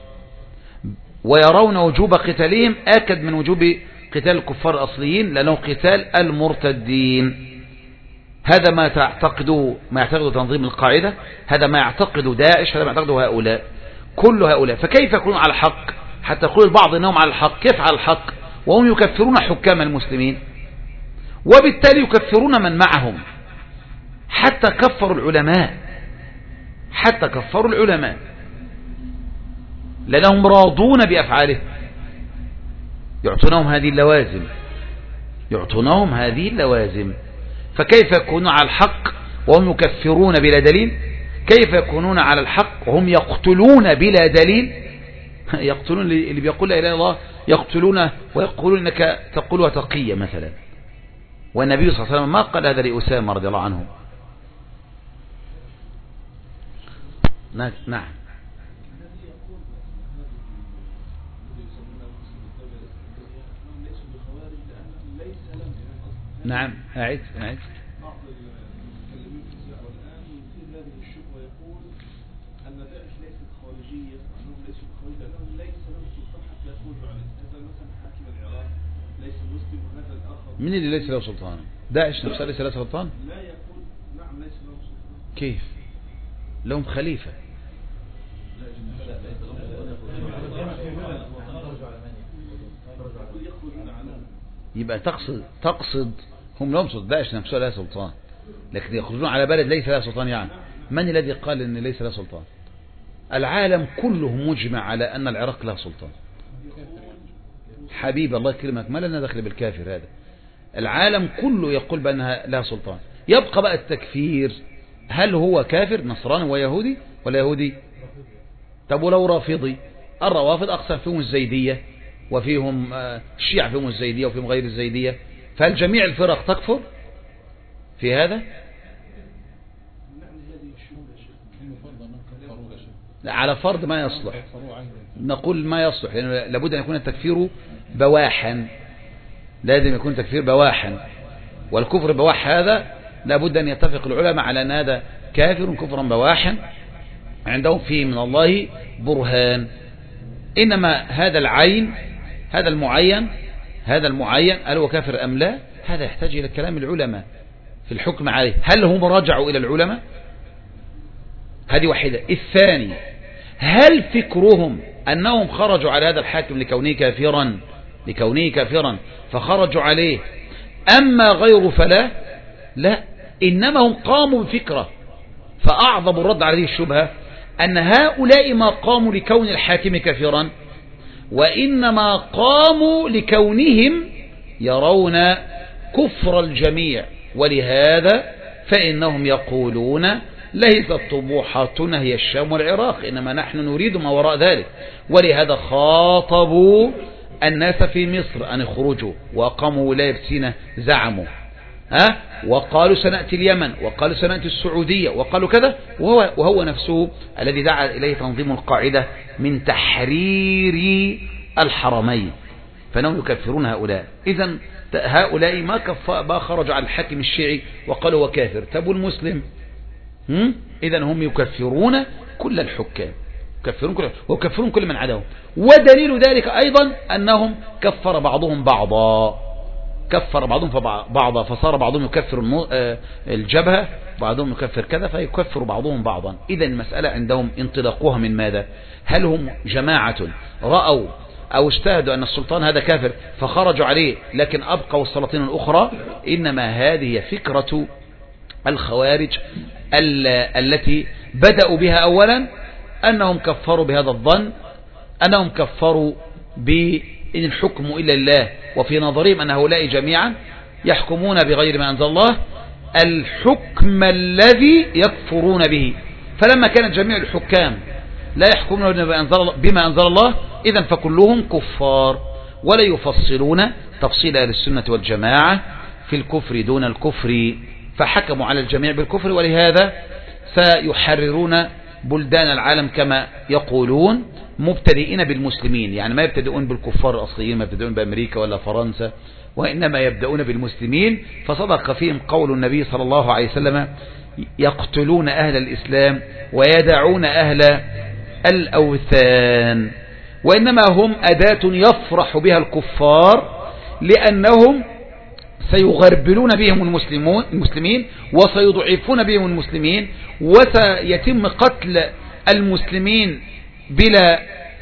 ويرون وجوب قتالهم آكد من وجوب قتال الكفار الأصليين، لأنه قتال المرتدين. هذا ما يعتقده تنظيم القاعدة، هذا ما يعتقده داعش، هذا ما يعتقده هؤلاء، كل هؤلاء. فكيف يكونون على الحق؟ حتى يقول البعض أنهم على الحق. كيف على الحق وهم يكفرون حكام المسلمين، وبالتالي يكفرون من معهم، حتى كفروا العلماء لأنهم راضون بأفعاله، يعطونهم هذه اللوازم. فكيف يكونون على الحق وهم يكفرون بلا دليل؟ كيف يكونون على الحق وهم يقتلون بلا دليل؟ يقتلون اللي بيقول لا إله إلا الله، يقتلونه ويقولون إنك تقولها تقية مثلا. والنبي صلى الله عليه وسلم ما قال هذا لأسامة رضي الله عنه. نعم. نعم. أعيد. بعض المتكلمين في السياق والآن يثير هذه الشبهة ويقول أن داعش ليست خارجية، أنهم ليسوا خارجية، لأنهم ليس لهم سلطان حتى يخرجوا عليه. هذا مثلا حاكم العراق ليس مسلم وهذا الآخر من اللي ليس له سلطان؟ داعش نفسها ليس له سلطان؟ لا يقول نعم ليس له سلطان. كيف؟ لهم خليفة. يبقى تقصد هم لهم سلطان، داعش نفسها لها سلطان، لكن يخرجون على بلد ليس لها سلطان. يعني من الذي قال ان ليس لها سلطان؟ العالم كله مجمع على ان العراق لها سلطان. حبيب الله يكرمك، ما لنا دخل بالكافر هذا. العالم كله يقول بانها لها سلطان. يبقى بقى التكفير، هل هو كافر نصراني ويهودي ولا يهودي؟ طب ولو رافضي؟ الروافض اقسم فيهم الزيدية وفيهم الشيعة فيهم الزيدية وفيهم غير الزيدية، فهل جميع الفرق تكفر في هذا؟ لا، على فرض ما يصلح. نقول ما يصلح، لأنه لابد أن يكون التكفير بواحا، لازم يكون التكفير بواحا، والكفر بواح هذا لابد أن يتفق العلماء على أن هذا كافر كفرا بواحا عندهم فيه من الله برهان. إنما هذا العين، هذا المعين هل هو كافر أم لا؟ هذا يحتاج إلى كلام العلماء في الحكم عليه. هل هم رجعوا إلى العلماء؟ هذه واحدة. الثاني، هل فكرهم أنهم خرجوا على هذا الحاكم لكونه كافرا فخرجوا عليه، أما غيره فلا؟ لا، إنما هم قاموا بفكرة. فأعظم الرد على هذه الشبهة أن هؤلاء ما قاموا لكون الحاكم كافرا، وإنما قاموا لكونهم يرون كفر الجميع، ولهذا فإنهم يقولون ليست طموحاتنا هي الشام والعراق، إنما نحن نريد ما وراء ذلك. ولهذا خاطبوا الناس في مصر أن يخرجوا، وقاموا ولاية سيناء زعموا وقالوا سنأتي اليمن، وقالوا سنأتي السعودية، وقالوا كذا، وهو نفسه الذي دعا إليه تنظيم القاعدة من تحرير الحرمين، فانهم يكفرون هؤلاء. إذن هؤلاء ما خرجوا على الحاكم الشيعي وقالوا وكافر. طب والمسلم؟ إذن هم يكفرون كل الحكام، ويكفرون كل من عداهم. ودليل ذلك أيضا أنهم كفر بعضهم بعضا، فصار بعضهم يكفر الجبهة، بعضهم يكفر كذا، فيكفر بعضهم بعضا. إذن المسألة عندهم انطلاقها من ماذا؟ هل هم جماعة رأوا أو اجتهدوا أن السلطان هذا كافر فخرجوا عليه لكن أبقوا السلاطين الأخرى؟ إنما هذه فكرة الخوارج التي بدأوا بها أولا، أنهم كفروا بهذا الظن، أنهم كفروا بإن الحكم إلا الله، وفي نظرهم أن هؤلاء جميعا يحكمون بغير ما أنزل الله، الحكم الذي يكفرون به. فلما كانت جميع الحكام لا يحكمون بما أنزل الله، إذن فكلهم كفار، ولا يفصلون تفصيل أهل السنة والجماعة في الكفر دون الكفر، فحكموا على الجميع بالكفر. ولهذا سيحررون بلدان العالم كما يقولون مبتدئين بالمسلمين، يعني ما يبتدئون بالكفار الأصليين، ما يبتدئون بأمريكا ولا فرنسا، وإنما يبدأون بالمسلمين. فصدق فيهم قول النبي صلى الله عليه وسلم: يقتلون أهل الإسلام ويدعون أهل الأوثان. وإنما هم أداة يفرح بها الكفار، لأنهم سيغربلون بهم المسلمين، وسيضعفون بهم المسلمين، وسيتم قتل المسلمين بلا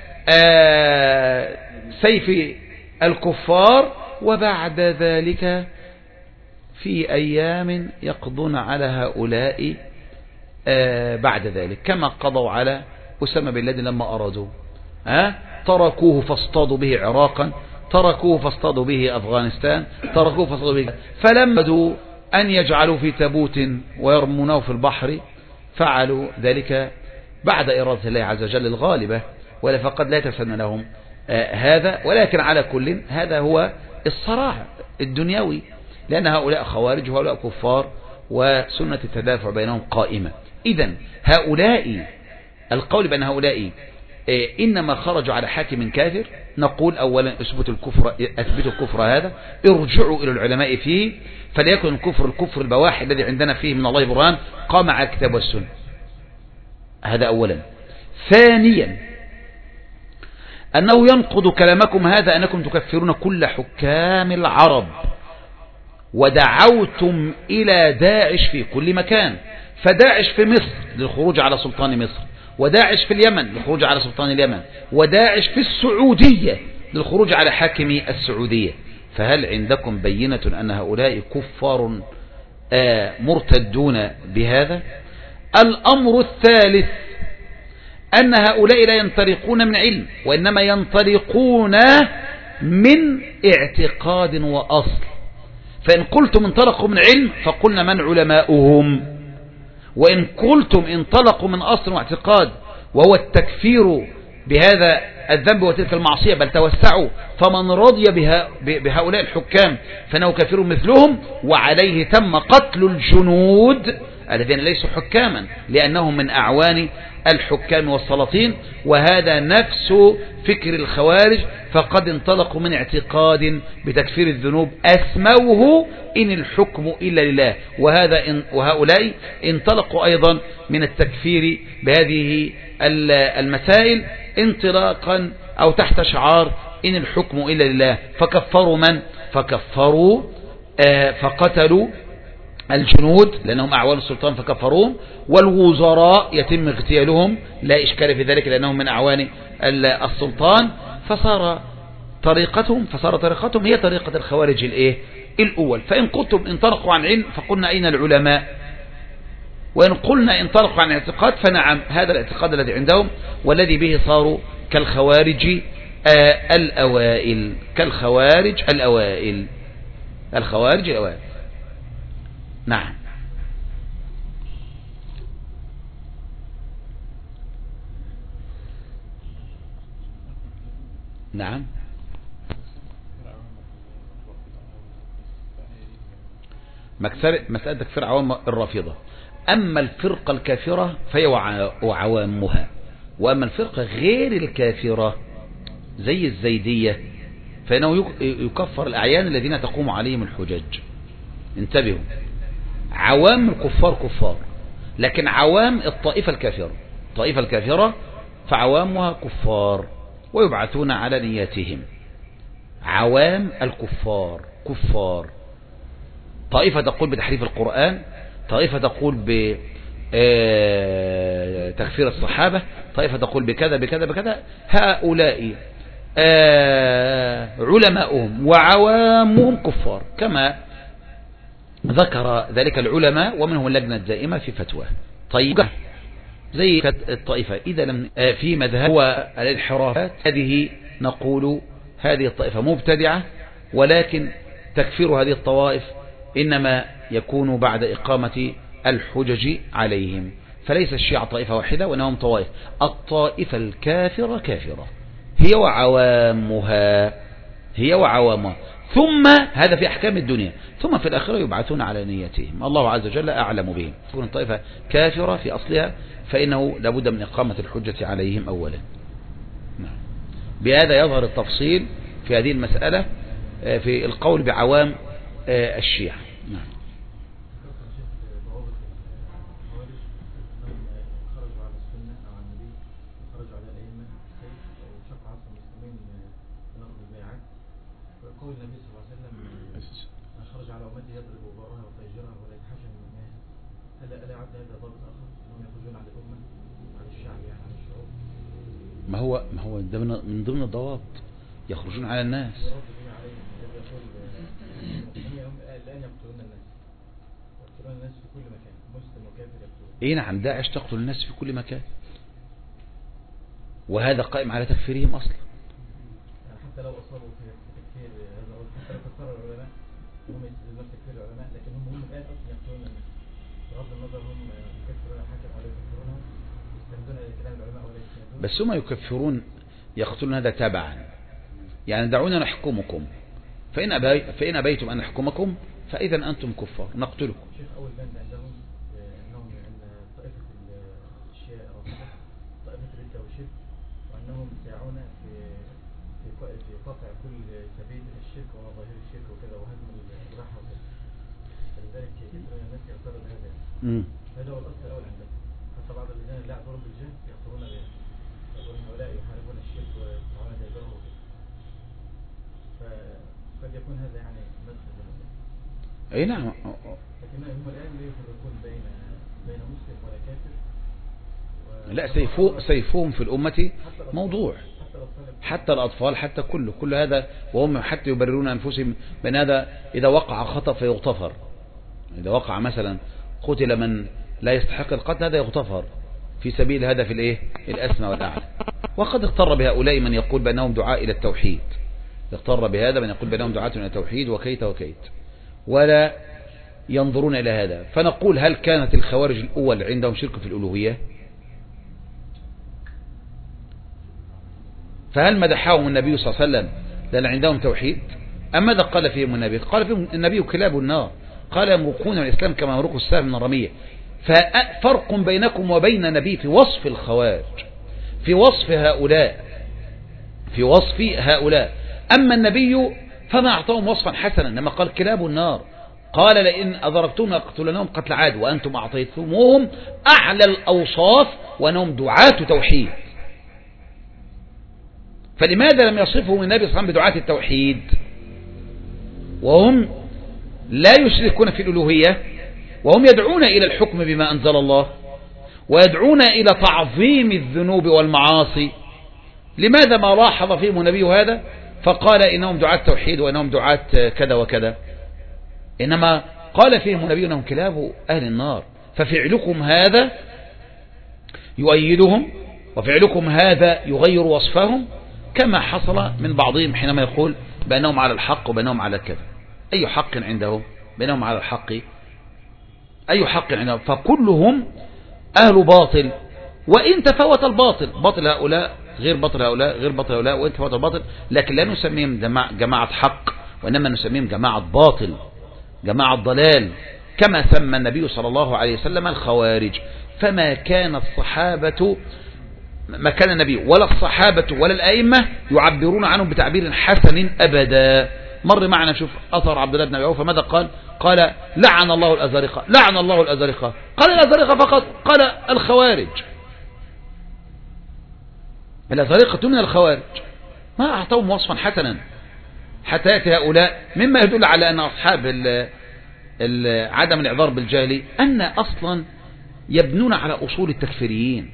سيف الكفار، وبعد ذلك في أيام يقضون على هؤلاء بعد ذلك، كما قضوا على أسامة بن لادن لما أرادوا تركوه فاصطادوا به عراقا، تركوه فاصطادوا به أفغانستان، تركوه فاصطادوا به، فلما أرادوا أن يجعلوا في تابوت ويرمونه في البحر فعلوا ذلك بعد إرادة الله عز وجل الغالبة، ولا فقد لا يتسنى لهم هذا. ولكن على كل هذا هو الصراع الدنيوي، لأن هؤلاء خوارج وهؤلاء كفار، وسنة التدافع بينهم قائمة. إذن هؤلاء القول بأن هؤلاء إنما خرجوا على حاكم كافر، نقول أولا أثبتوا الكفر هذا، ارجعوا إلى العلماء فيه، فليكن الكفر البواح الذي عندنا فيه من الله برهان قام على الكتاب والسنة. هذا أولا. ثانيا، أنه ينقض كلامكم هذا أنكم تكفرون كل حكام العرب ودعوتم إلى داعش في كل مكان، فداعش في مصر للخروج على سلطان مصر، وداعش في اليمن للخروج على سلطان اليمن، وداعش في السعودية للخروج على حاكم السعودية. فهل عندكم بينة أن هؤلاء كفار مرتدون بهذا؟ الأمر الثالث أن هؤلاء لا ينطلقون من علم، وإنما ينطلقون من اعتقاد وأصل. فإن قلتم انطلقوا من علم فقلنا من علماؤهم، وإن قلتم انطلقوا من أصل واعتقاد وهو التكفير بهذا الذنب وتلك المعصية بل توسعوا، فمن رضي بهؤلاء الحكام فإنه كافر مثلهم، وعليه تم قتل الجنود الذين ليسوا حكاما لأنهم من أعوان الحكام والسلاطين. وهذا نفس فكر الخوارج، فقد انطلقوا من اعتقاد بتكفير الذنوب أسموه إن الحكم إلا لله، وهؤلاء انطلقوا أيضا من التكفير بهذه المسائل انطلاقا أو تحت شعار إن الحكم إلا لله، فكفروا من؟ فكفروا فقتلوا الجنود لأنهم أعوان السلطان فكفروهم، والوزراء يتم اغتيالهم لا إشكال في ذلك لأنهم من أعوان السلطان، فصار طريقتهم هي طريقة الخوارج الأول. فإن قلتم انطلقوا عن علم فقلنا أين العلماء، وإن قلنا انطلقوا عن اعتقاد فنعم هذا الاعتقاد الذي عندهم والذي به صاروا كالخوارج الأوائل. نعم. نعم. مسألة تكفير عوام الرافضة. أما الفرقة الكافرة فهي وعوامها، وأما الفرقة غير الكافرة زي الزيدية فإنه يكفر الأعيان الذين تقوم عليهم الحجج. انتبهوا، عوام الكفار كفار، لكن عوام الطائفة الكافرة فعوامها كفار ويبعثون على نياتهم. عوام الكفار كفار، طائفة تقول بتحريف القرآن، طائفة تقول بتكفير الصحابة، طائفة تقول بكذا. هؤلاء علماؤهم وعوامهم كفار كما ذكر ذلك العلماء ومنهم اللجنة الدائمة في فتوى. طيب زي الطائفة إذا لم في مذهب والانحرافات هذه نقول هذه الطائفة مبتدعة، ولكن تكفير هذه الطوائف إنما يكون بعد إقامة الحجج عليهم. فليس الشيعة طائفة واحدة وإنهم طوائف. الطائفة الكافرة كافرة هي وعوامها ثم هذا في أحكام الدنيا، ثم في الآخرة يبعثون على نيتهم. الله عز وجل أعلم بهم. تكون الطائفة كافرة في أصلها فإنه لابد من إقامة الحجة عليهم أولا. بهذا يظهر التفصيل في هذه المسألة في القول بعوام الشيعة. نعم. قول النبي صلى الله عليه وسلم من خرج على أمتي يضرب وبارها وفيجرها ولا يتحاشى من الناس، ألا يعد هذا ضابط آخر أنهم يخرجون على الأمة على الشعب يعني على الشعوب؟ ما هو من ضمن الضوابط يخرجون على الناس. الآن يقتلون الناس في كل مكان، مسلم وكافر يقتلون. إيه نعم، داعش تقتل الناس في كل مكان، وهذا قائم على تكفيرهم أصلا. يعني حتى لو أصابوا في تكفير هذا حتى لو كفر العلماء هم يستدلون تكفير العلماء، لكن هم الآن أصلا يقتلون الناس بغض النظر هم يكفرون الحاكم ولا يكفرونه، يستندون إلى كلام العلماء ولا يستندون. بس هم يقتلون هذا تبعا، يعني دعونا نحكمكم فإن أبيتم أن نحكمكم فإذا أنتم كفار نقتلكم. شيخ أول بند عندهم أنهم أن طائفة الشيعة طائفة الردة والشرك، وأنهم يسعون في قطع كل سبيل الشرك ومظاهر الشرك وكذا وهدم الجراحة وكذا، فلذلك كثير من الناس يعترض هذا. هذا هو الأصل الأول عندهم، حتى بعض الذين لا يعترضون بالجهل يعترضون بها. يقول هؤلاء يحاربون الشرك ويدفعون دابره، فقد يكون هذا يعني مدخل لهم. اي نعم. لكن هم الآن لا يفرقون بين مسلم ولا كافر. لا، سيفهم في الأمة موضوع، حتى الأطفال، حتى كل هذا، وهم حتى يبررون أنفسهم بأن هذا إذا وقع خطأ فيغتفر. إذا وقع مثلا قتل من لا يستحق القتل، هذا يغتفر في سبيل الهدف الأسمى والأعلى. وقد اغتر بهؤلاء من يقول بأنهم دعاء إلى التوحيد، اغتر بهذا من يقول بأنهم دعاة إلى التوحيد، وكيت ولا ينظرون إلى هذا. فنقول هل كانت الخوارج الأول عندهم شرك في الألوهية؟ فهل مدحهم النبي صلى الله عليه وسلم لأن عندهم توحيد؟ أم ماذا قال فيهم النبي؟ قال فيهم النبي كلاب النار، قال يمرقون من الإسلام كما يمرق السهم من الرمية. ففرق بينكم وبين النبي في وصف الخوارج، في وصف هؤلاء. أما النبي فما أعطاهم وصفا حسنا، لما قال كلاب النار، قال لئن أدركتم لأقتلنهم قتل عاد وأنتم أعطيتموهم أعلى الأوصاف وأنهم دعاة توحيد. فلماذا لم يصفهم النبي صلى الله عليه وسلم بدعاة التوحيد وهم لا يشركون في الألوهية، وهم يدعون إلى الحكم بما أنزل الله، ويدعون إلى تعظيم الذنوب والمعاصي؟ لماذا ما لاحظ فيهم النبي هذا فقال إنهم دعاة توحيد وإنهم دعاة كذا وكذا؟ إنما قال فيهم النبي إنهم كلاب أهل النار. ففعلكم هذا يؤيدهم، وفعلكم هذا يغير وصفهم، كما حصل من بعضهم حينما يقول بأنهم على الحق وبأنهم على كذا. أي حق عندهم بأنهم على الحق؟ أي حق عندهم؟ فكلهم أهل باطل، وإن تفوت الباطل، باطل هؤلاء غير باطل هؤلاء غير باطل هؤلاء، وإن تفوت الباطل، لكن لا نسميهم جماعة حق، وإنما نسميهم جماعة باطل، جماعة ضلال، كما سمى النبي صلى الله عليه وسلم الخوارج. فما كان الصحابة، ما كان النبي ولا الصحابة ولا الأئمة يعبرون عنهم بتعبير حسن أبدا. مر معنا شوف أثر عبد الله بن أبي عوف، ماذا قال؟ قال لعن الله الأزارقة، لعن الله الأزارقة. قال الأزارقة فقط؟ قال الخوارج، الأزارقة من الخوارج. ما أعطوهم وصفا حسنا حتى يأتي هؤلاء، مما يدل على أن أصحاب عدم الإعذار بالجهل أن أصلا يبنون على أصول التكفيريين.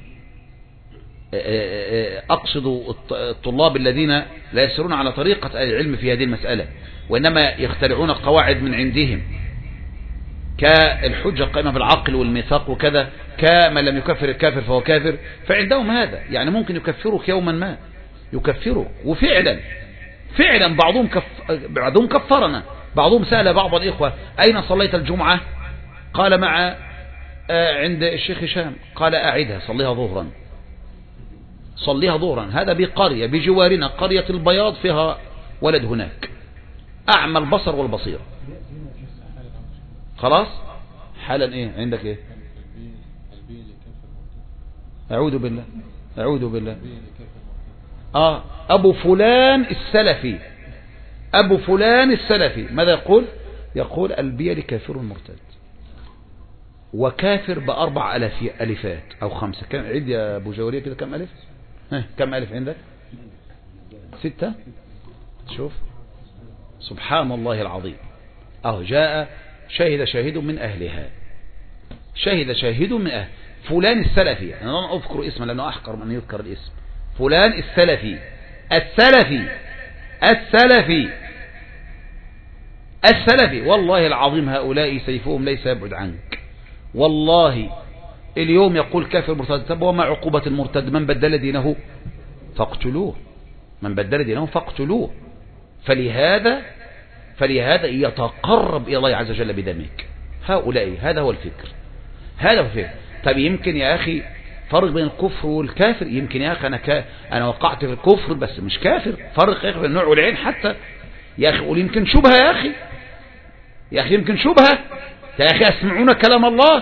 أقصد الطلاب الذين لا يسيرون على طريقة العلم في هذه المسألة، وإنما يخترعون قواعد من عندهم، كالحجة القائمة بالعقل والميثاق وكذا، كما لم يكفر الكافر فهو كافر. فعندهم هذا، يعني ممكن يكفرك يوما ما، يكفرك. وفعلا بعضهم كفرنا. بعضهم سأل بعض الإخوة أين صليت الجمعة؟ قال مع عند الشيخ هشام. قال أعدها، صليها ظهرا. هذا بقرية بجوارنا، قرية البياض، فيها ولد هناك أعمى البصر والبصير. خلاص حالا إيه عندك؟ إيه؟ أعوذ بالله. أبو فلان السلفي ماذا يقول؟ يقول البيلي كافر مرتد، وكافر ب4 ألفات أو 5. كم عد يا أبو جورية كده؟ كم ألف؟ كم ألف عندك؟ 6. شوف سبحان الله العظيم. جاء شهد شاهد من أهلها، فلان السلفي. أنا لا أذكر اسمه لأنه أحقر من يذكر الاسم. فلان السلفي. والله العظيم هؤلاء سيفهم ليس يبعد عنك. والله اليوم يقول كافر مرتد. طب وما عقوبة المرتد؟ من بدل دينه فاقتلوه. فلهذا يتقرب إلى الله عز وجل بدمك. هؤلاء هذا هو الفكر. طب يمكن يا أخي فرق بين الكفر والكافر. يمكن يا أخي أنا وقعت في الكفر بس مش كافر. فرق يا أخي بين النوع والعين حتى. يا أخي قول يمكن شبهة يا أخي يمكن شبهة. يا أخي أسمعون كلام الله.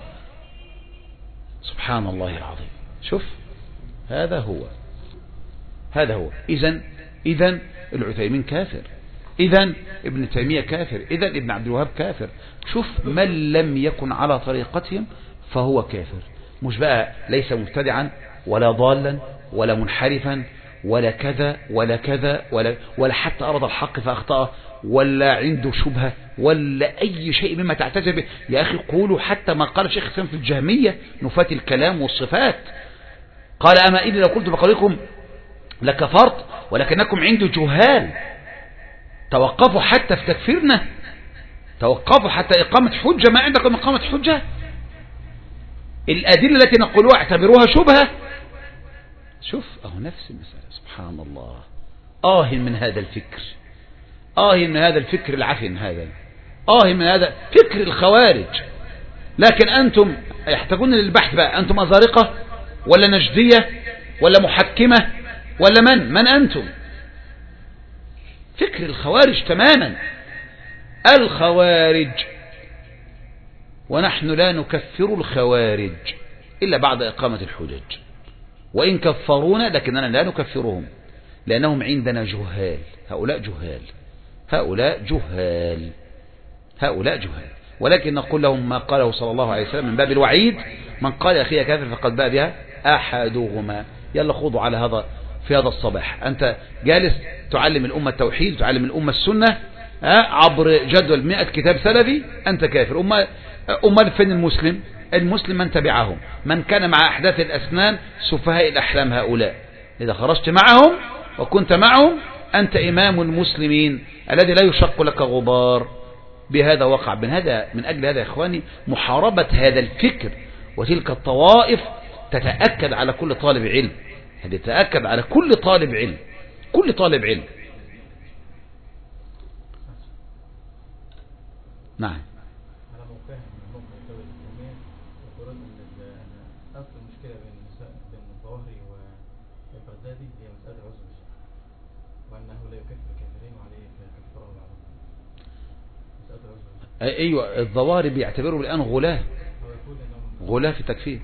سبحان الله العظيم. شوف هذا هو. إذن العثيمين كافر، إذن ابن تيمية كافر، إذن ابن عبد الوهاب كافر. شوف من لم يكن على طريقتهم فهو كافر. مش بقى ليس مبتدعا ولا ضالا ولا منحرفا ولا كذا ولا كذا ولا حتى أراد الحق فأخطأه ولا عنده شبهة ولا أي شيء مما تعتذر به. يا أخي قولوا حتى ما قال شيخ الإسلام في الجهمية نفاة الكلام والصفات، قال أما إني لو قلت بقولكم لكفرت ولكنكم عنده جهال. توقفوا حتى في تكفيرنا، توقفوا حتى إقامة حجة، ما عندكم إقامة حجة. الأدلة التي نقولوها اعتبروها شبهة. شوف أهو نفس المسألة، سبحان الله. من هذا الفكر، من هذا الفكر العفن، هذا من هذا فكر الخوارج. لكن أنتم يحتاجون للبحث بقى، أنتم أزارقة ولا نجدية ولا محكمة ولا من أنتم؟ فكر الخوارج تماما، الخوارج. ونحن لا نكفر الخوارج إلا بعد إقامة الحجج، وإن كفرونا لكننا لا نكفرهم لأنهم عندنا جهال. هؤلاء جهال. ولكن نقول لهم ما قاله صلى الله عليه وسلم من باب الوعيد: من قال أخي كافر فقد باء بها أحدهما. يلا خذوا على هذا في هذا الصباح. أنت جالس تعلم الأمة التوحيد، تعلم الأمة السنة عبر جدول 100 كتاب سلفي، أنت كافر. أمال فين المسلم؟ المسلم من تبعهم، من كان مع أحداث الأسنان سفهاء الأحلام هؤلاء. إذا خرجت معهم وكنت معهم أنت إمام المسلمين الذي لا يشق لك غبار. بهذا وقع من أجل هذا يا إخواني محاربة هذا الفكر وتلك الطوائف تتأكد على كل طالب علم، تتأكد على كل طالب علم، كل طالب علم. نعم. على موقعهم من موقع الدولة الإسلامية يقولون أن أصل المشكلة بين الظواهري والبغدادي هي مسألة العزلة، وأنه لا يكفر الكافرين وعليه كفرهم على مسألة العزلة. أيوة، الظواهري بيعتبروا الآن غلاة في التكفير،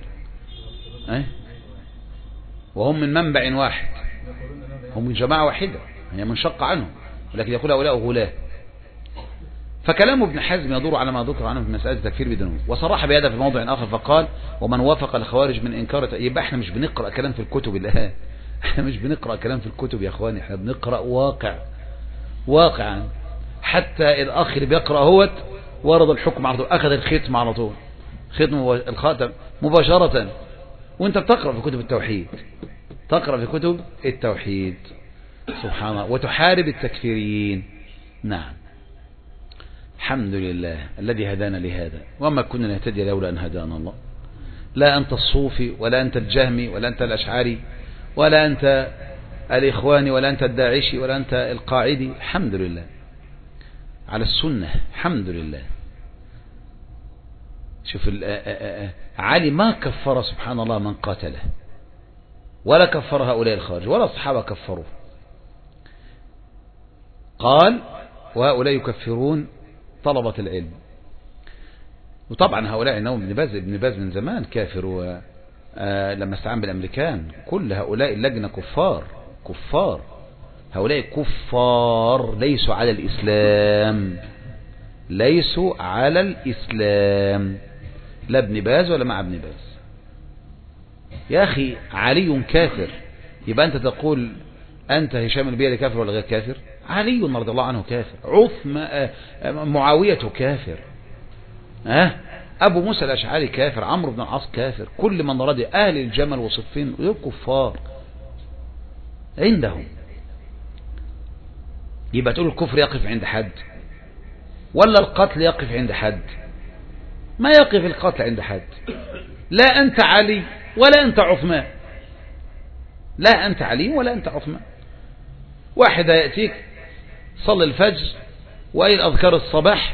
وهم من منبع واحد، هم من جماعة واحدة، هي منشق عنهم، ولكن يقول هؤلاء غلاة. فكلام ابن حزم يدور على ما ذكر عنه في مسألة التكفير بدونه، وصرح بهذا في موضع آخر فقال: ومن وافق الخوارج من إنكار. يبقى احنا مش بنقرأ كلام في الكتب الآن، احنا مش بنقرأ كلام في الكتب يا اخواني، احنا بنقرأ واقعا. حتى الأخ اللي بيقرأ هوت ورد الحكم على طول، أخذ الختم على طول، ختم الخاتم مباشرة. وانت بتقرأ في كتب التوحيد، تقرأ في كتب التوحيد سبحان الله، وتحارب التكفيريين. نعم، الحمد لله الذي هدانا لهذا، وما كنا نهتدي لولا أن هدانا الله. لا أنت الصوفي ولا أنت الجهمي ولا أنت الأشعري ولا أنت الإخواني ولا أنت الداعشي ولا أنت القاعدي، الحمد لله على السنة، الحمد لله. شوف علي ما كفر سبحان الله من قاتله، ولا كفر هؤلاء الخارج، ولا الصحابة كفروا. قال: وهؤلاء يكفرون طلبة العلم. وطبعا هؤلاء انهم ابن باز من زمان كافر، لما استعان بالامريكان. كل هؤلاء اللجنة كفار، هؤلاء كفار ليسوا على الإسلام، لا ابن باز ولا مع ابن باز. يا أخي علي كافر، يبقى أنت تقول أنت هشام البيلي كافر ولا غير كافر؟ علي رضي الله عنه كافر، معاوية كافر، أبو موسى الأشعري كافر، عمرو بن العاص كافر، كل من رضي أهل الجمل وصفين دول كفار عندهم. يبقى تقول الكفر يقف عند حد ولا القتل يقف عند حد؟ ما يقف القتل عند حد. لا أنت علي ولا أنت عثمان، لا أنت علي ولا أنت عثمان. واحد يأتيك صلي الفجر وأي أذكار الصباح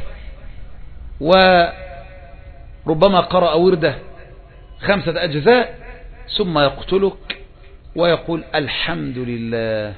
وربما قرأ ورده 5 أجزاء ثم يقتلك ويقول الحمد لله،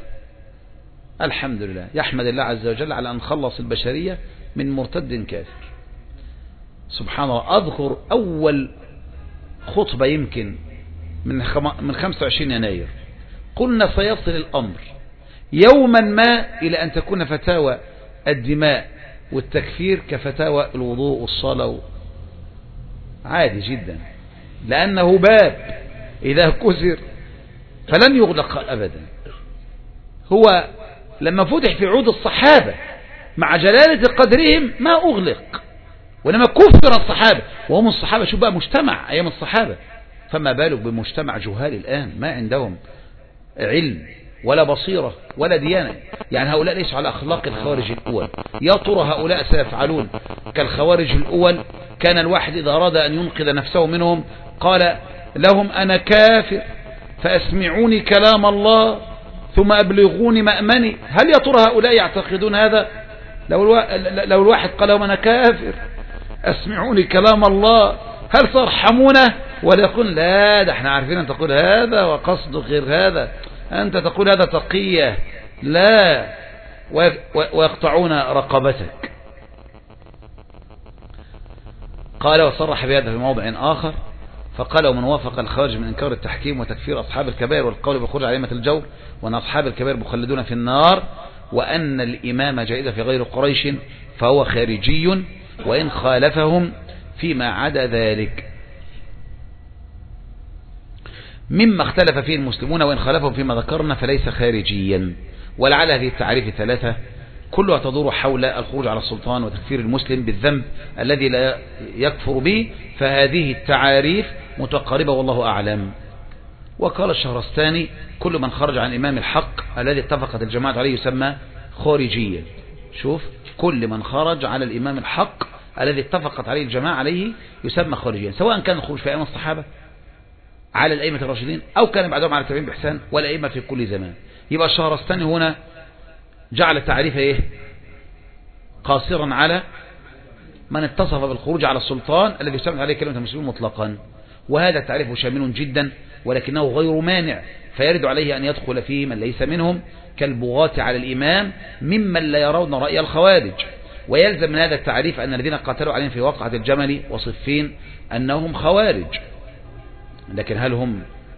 يحمد الله عز وجل على أن خلص البشرية من مرتد كافر. سبحان الله. أذكر أول خطبة يمكن من 25 يناير قلنا سيصل الأمر يوما ما إلى أن تكون فتاوى الدماء والتكفير كفتاوى الوضوء والصلاة، عادي جدا، لأنه باب إذا كسر فلم يغلق أبدا. هو لما فتح في عود الصحابة مع جلالة قدرهم ما أغلق، وإنما كفر الصحابة وهم الصحابة. شوف بقى مجتمع أيام الصحابة، فما بالك بمجتمع جهال الآن ما عندهم علم ولا بصيرة ولا ديانة. يعني هؤلاء ليسوا على أخلاق الخوارج الأول. يا ترى هؤلاء سيفعلون كالخوارج الأول؟ كان الواحد إذا أراد أن ينقذ نفسه منهم قال لهم أنا كافر فأسمعوني كلام الله ثم أبلغوني مأمني. هل يا ترى هؤلاء يعتقدون هذا؟ لو الواحد قال لهم أنا كافر أسمعوني كلام الله هل ترحمونه؟ ولا يقول لا ده احنا عارفين أن تقول هذا وقصد غير هذا، أنت تقول هذا تقية، لا، ويقطعون رقبتك. قال وصرح بهذا في موضع آخر فقال ومن وافق الخارج من إنكار التحكيم وتكفير أصحاب الكبائر والقول بالخروج على أئمة الجور وأن أصحاب الكبائر مخلدون في النار وأن الإمامة جائزة في غير قريش فهو خارجي وإن خالفهم فيما عدا ذلك مما اختلف فيه المسلمون وإن خالفهم فيما ذكرنا فليس خارجيا. ولعل هذه التعريف ثلاثة كلها تدور حول الخروج على السلطان وتكفير المسلم بالذنب الذي لا يكفر به، فهذه التعاريف متقاربة والله أعلم. وقال الشهرستاني كل من خرج عن إمام الحق الذي اتفقت الجماعة عليه يسمى خارجيا. شوف، كل من خرج على الإمام الحق الذي اتفقت عليه الجماعة عليه يسمى خارجيا، سواء كان الخروج في أيام الصحابة على الأئمة الراشدين أو كان بعدهم على التابعين بإحسان والأئمة في كل زمان. يبقى الشهرستاني هنا جعل التعريف ايه قاصرا على من اتصف بالخروج على السلطان الذي يستند عليه كلمة المسلمين مطلقا، وهذا التعريف شامل جدا ولكنه غير مانع، فيرد عليه أن يدخل فيه من ليس منهم كالبغاة على الإمام ممن لا يرون رأي الخوارج. ويلزم من هذا التعريف أن الذين قاتلوا عليهم في وقعة الجمل وصفين أنهم خوارج، لكن هل هم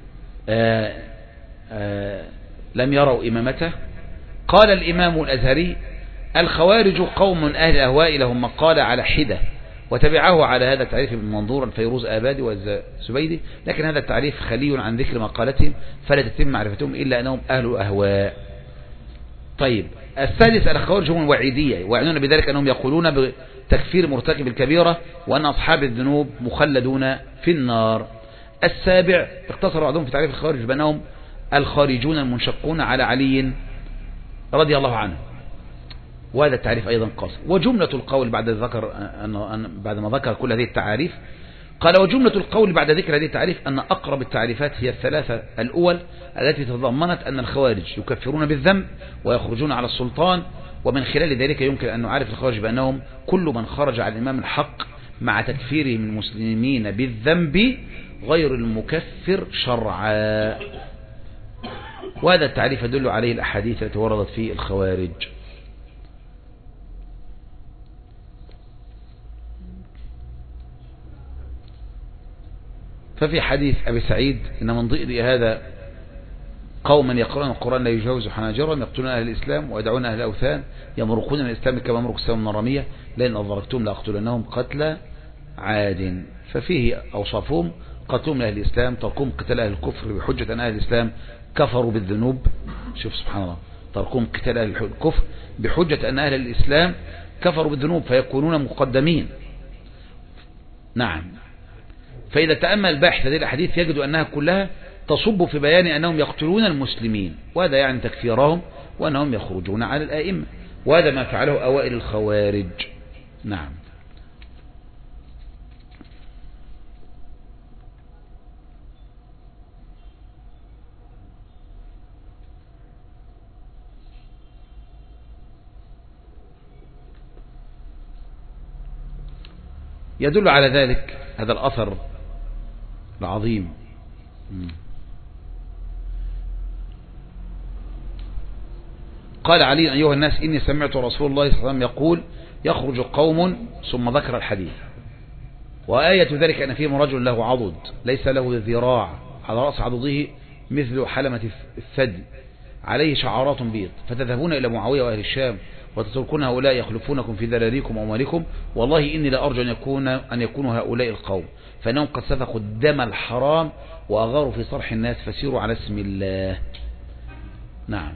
لم يروا إمامته؟ قال الإمام الأزهري الخوارج قوم أهل الأهواء لهم مقالة على حدة، وتبعه على هذا التعريف ابن منظور الفيروز آبادي والزبيدي، لكن هذا التعريف خلي عن ذكر مقالتهم فلا تتم معرفتهم إلا أنهم أهل أهواء. طيب، السادس الخوارج هم الوعيدية، ويعنون بذلك أنهم يقولون بتكفير مرتكب الكبيرة وأن أصحاب الذنوب مخلدون في النار. السابع اقتصر بعضهم في تعريف الخوارج بأنهم الخارجون المنشقون على علي رضي الله عنه، وهذا التعريف أيضا قاصر. وجملة القول بعد ما ذكر كل هذه التعاريف قال وجملة القول بعد ذكر هذه التعريف أن أقرب التعريفات هي الثلاثة الأول التي تضمنت أن الخوارج يكفرون بالذنب ويخرجون على السلطان، ومن خلال ذلك يمكن أن نعرف الخوارج بأنهم كل من خرج على الإمام الحق مع تكفيرهم المسلمين بالذنب غير المكفر شرعا. وهذا التعريف يدل عليه الأحاديث التي وردت في الخوارج. ففي حديث أبي سعيد إن من ضئر هذا قوما يقرؤون القرآن لا يجاوز حناجرهم يقتلون أهل الإسلام ويدعون أهل الأوثان يمرقون من الإسلام كما يمرق السهم من الرمية لئن أدركتم لأقتلنهم قتل عاد. ففيه أوصافهم قتلهم أهل الإسلام، تركهم قتال أهل الكفر بحجة أن أهل الإسلام كفروا بالذنوب. شوف سبحان الله، تركهم قتال أهل الكفر بحجة أن أهل الإسلام كفروا بالذنوب فيكونون مقدمين. نعم، فإذا تأمل الباحث هذه الأحاديث يجد أنها كلها تصب في بيان أنهم يقتلون المسلمين، وهذا يعني تكفيرهم وأنهم يخرجون على الآئمة، وهذا ما فعله أوائل الخوارج. نعم. يدل على ذلك هذا الأثر العظيم. قال علي أيها الناس إني سمعت رسول الله صلى الله عليه وسلم يقول يخرج قوم، ثم ذكر الحديث. وآية ذلك أن فيهم رجل له عضد ليس له ذراع، على رأس عضده مثل حلمة الثدي، عليه شعرات بيض، فتذهبون إلى معاوية وأهل الشام وتتركون هؤلاء يخلفونكم في ذلالكم وأموالكم، والله إني لأرجو أن يكونوا هؤلاء القوم، فإنهم قد سفكوا الدم الحرام وأغاروا في صرح الناس، فسيروا على اسم الله. نعم.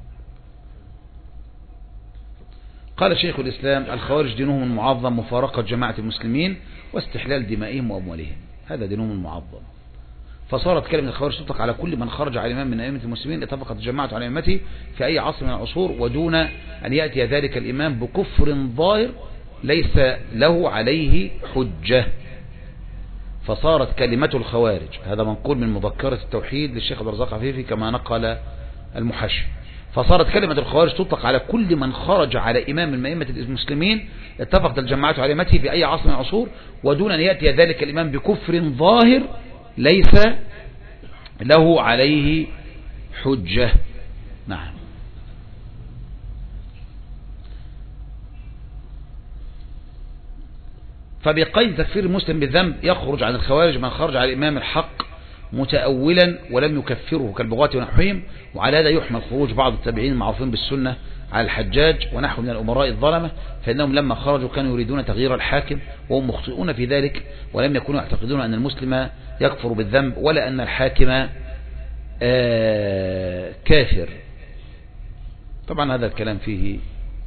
قال شيخ الإسلام: الخوارج دينهم المعظم مفارقة جماعة المسلمين واستحلال دمائهم وأموالهم، هذا دينهم المعظم. فصارت كلمة الخوارج تطلق على كل من خرج على إمام من أئمة المسلمين اتفقت الجماعة على إمامته في أي عصر من العصور، ودون أن يأتي ذلك الإمام بكفر ظاهر ليس له عليه حجة. فصارت كلمة الخوارج، هذا منقول من مذكرة التوحيد للشيخ عبد الرزاق عفيفي كما نقل المحشي، فصارت كلمة الخوارج تطلق على كل من خرج على إمام من أئمة المسلمين اتفقت الجماعة على إمامته في أي عصر من العصور، ودون أن يأتي ذلك الإمام بكفر ظاهر ليس له عليه حجة. نعم. فبقيد تكفير المسلم بالذنب يخرج عن الخوارج من خرج على الإمام الحق متأولا ولم يكفره كالبغاة ونحوهم، وعلى هذا يحمل خروج بعض التابعين المعروفين بالسنة على الحجاج ونحو من الأمراء الظلمة، فإنهم لما خرجوا كانوا يريدون تغيير الحاكم وهم مخطئون في ذلك، ولم يكونوا يعتقدون أن المسلم يكفر بالذنب ولا أن الحاكم كافر. طبعا هذا الكلام فيه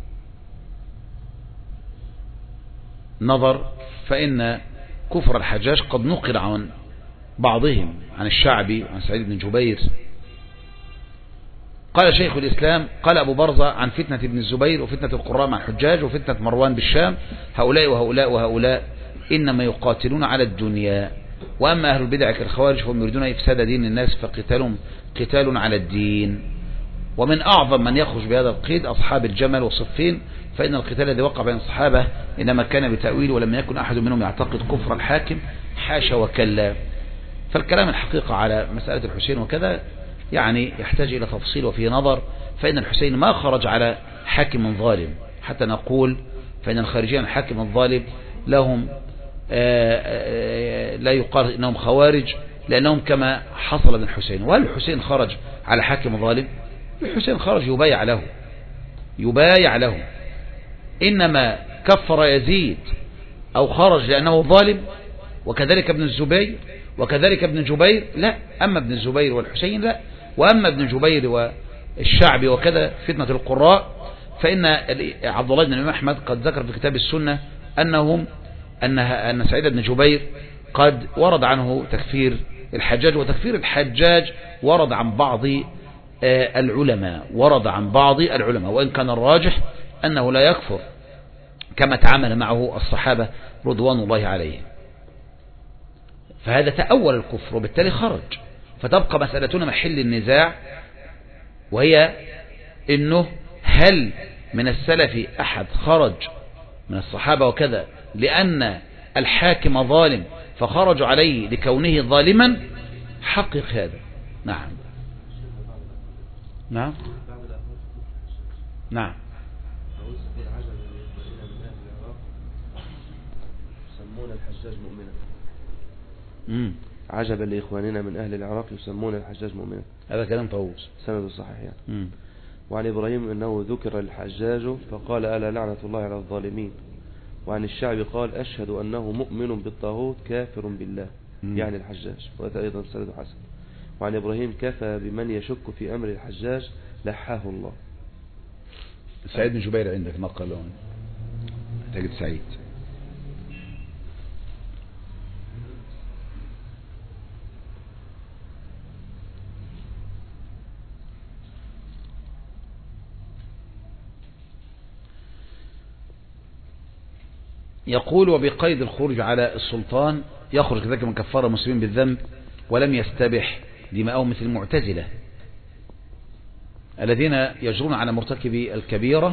نظر، فإن كفر الحجاج قد نقل عن بعضهم عن الشعبي عن سعيد بن جبير. قال شيخ الإسلام: قال أبو برزة عن فتنة ابن الزبير وفتنة القراء مع الحجاج وفتنة مروان بالشام: هؤلاء وهؤلاء وهؤلاء إنما يقاتلون على الدنيا، وأما أهل البدع كالخوارج فهم يريدون إفساد دين الناس، فقتالهم قتال على الدين. ومن أعظم من يخرج بهذا القيد أصحاب الجمل وصفين، فإن القتال الذي وقع بين الصحابة إنما كان بتأويل، ولم يكن أحد منهم يعتقد كفر الحاكم، حاشا وكلا. فالكلام الحقيقة على مسألة الحسين وكذا يعني يحتاج إلى تفصيل وفيه نظر، فإن الحسين ما خرج على حاكم ظالم حتى نقول فإن الخارجين الحاكم الظالم لهم لا يقال إنهم خوارج، لأنهم كما حصل بالحسين. وهل الحسين خرج على حاكم ظالم؟ الحسين خرج يبايع له، إنما كفر يزيد أو خرج لأنه ظالم، وكذلك ابن الزبير وكذلك ابن جبير لا. أما ابن الزبير والحسين لا، وأما ابن جبير والشعبي وكذا فتنة القراء، فإن عبد الله بن الإمام أحمد قد ذكر في كتاب السنة أن سعيد بن جبير قد ورد عنه تكفير الحجاج، وتكفير الحجاج ورد عن بعض العلماء، وإن كان الراجح أنه لا يكفر كما تعامل معه الصحابة رضوان الله عليهم. فهذا تأول الكفر وبالتالي خرج. فتبقى مسألتنا محل النزاع، وهي إنه هل من السلف أحد خرج من الصحابة وكذا لأن الحاكم ظالم فخرجوا عليه لكونه ظالما؟ حقق هذا. نعم نعم نعم. يسمون الحجاج مؤمنا. عجبا لإخواننا من أهل العراق يسمون الحجاج مؤمنا. هذا كلام طاووس سند صحيح يعني. وعن إبراهيم أنه ذكر الحجاج فقال: ألا لعنة الله على الظالمين. وعن الشعبي قال: أشهد أنه مؤمن بالطاغوت كافر بالله، يعني الحجاج، وهذا أيضا سند حسن. وعن إبراهيم: كفى بمن يشك في أمر الحجاج لحاه الله. سعيد بن جبير عندك نقل تجد سعيد. يقول: وبقيد الخروج على السلطان يخرج كذلك من كفار المسلمين بالذنب ولم يستبح دماءهم مثل المعتزلة الذين يجرون على مرتكب الكبيرة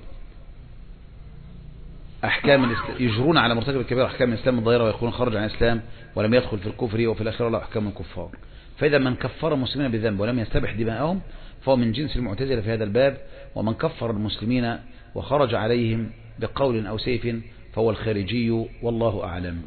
أحكام الإسلام الظاهرة، ويكون خرج عن الإسلام ولم يدخل في الكفر، وفي الآخرة له أحكام الكفار. فإذا من كفر المسلمين بالذنب ولم يستبح دماءهم فهو من جنس المعتزلة في هذا الباب، ومن كفر المسلمين وخرج عليهم بقول أو سيف فهو الخارجي، والله أعلم.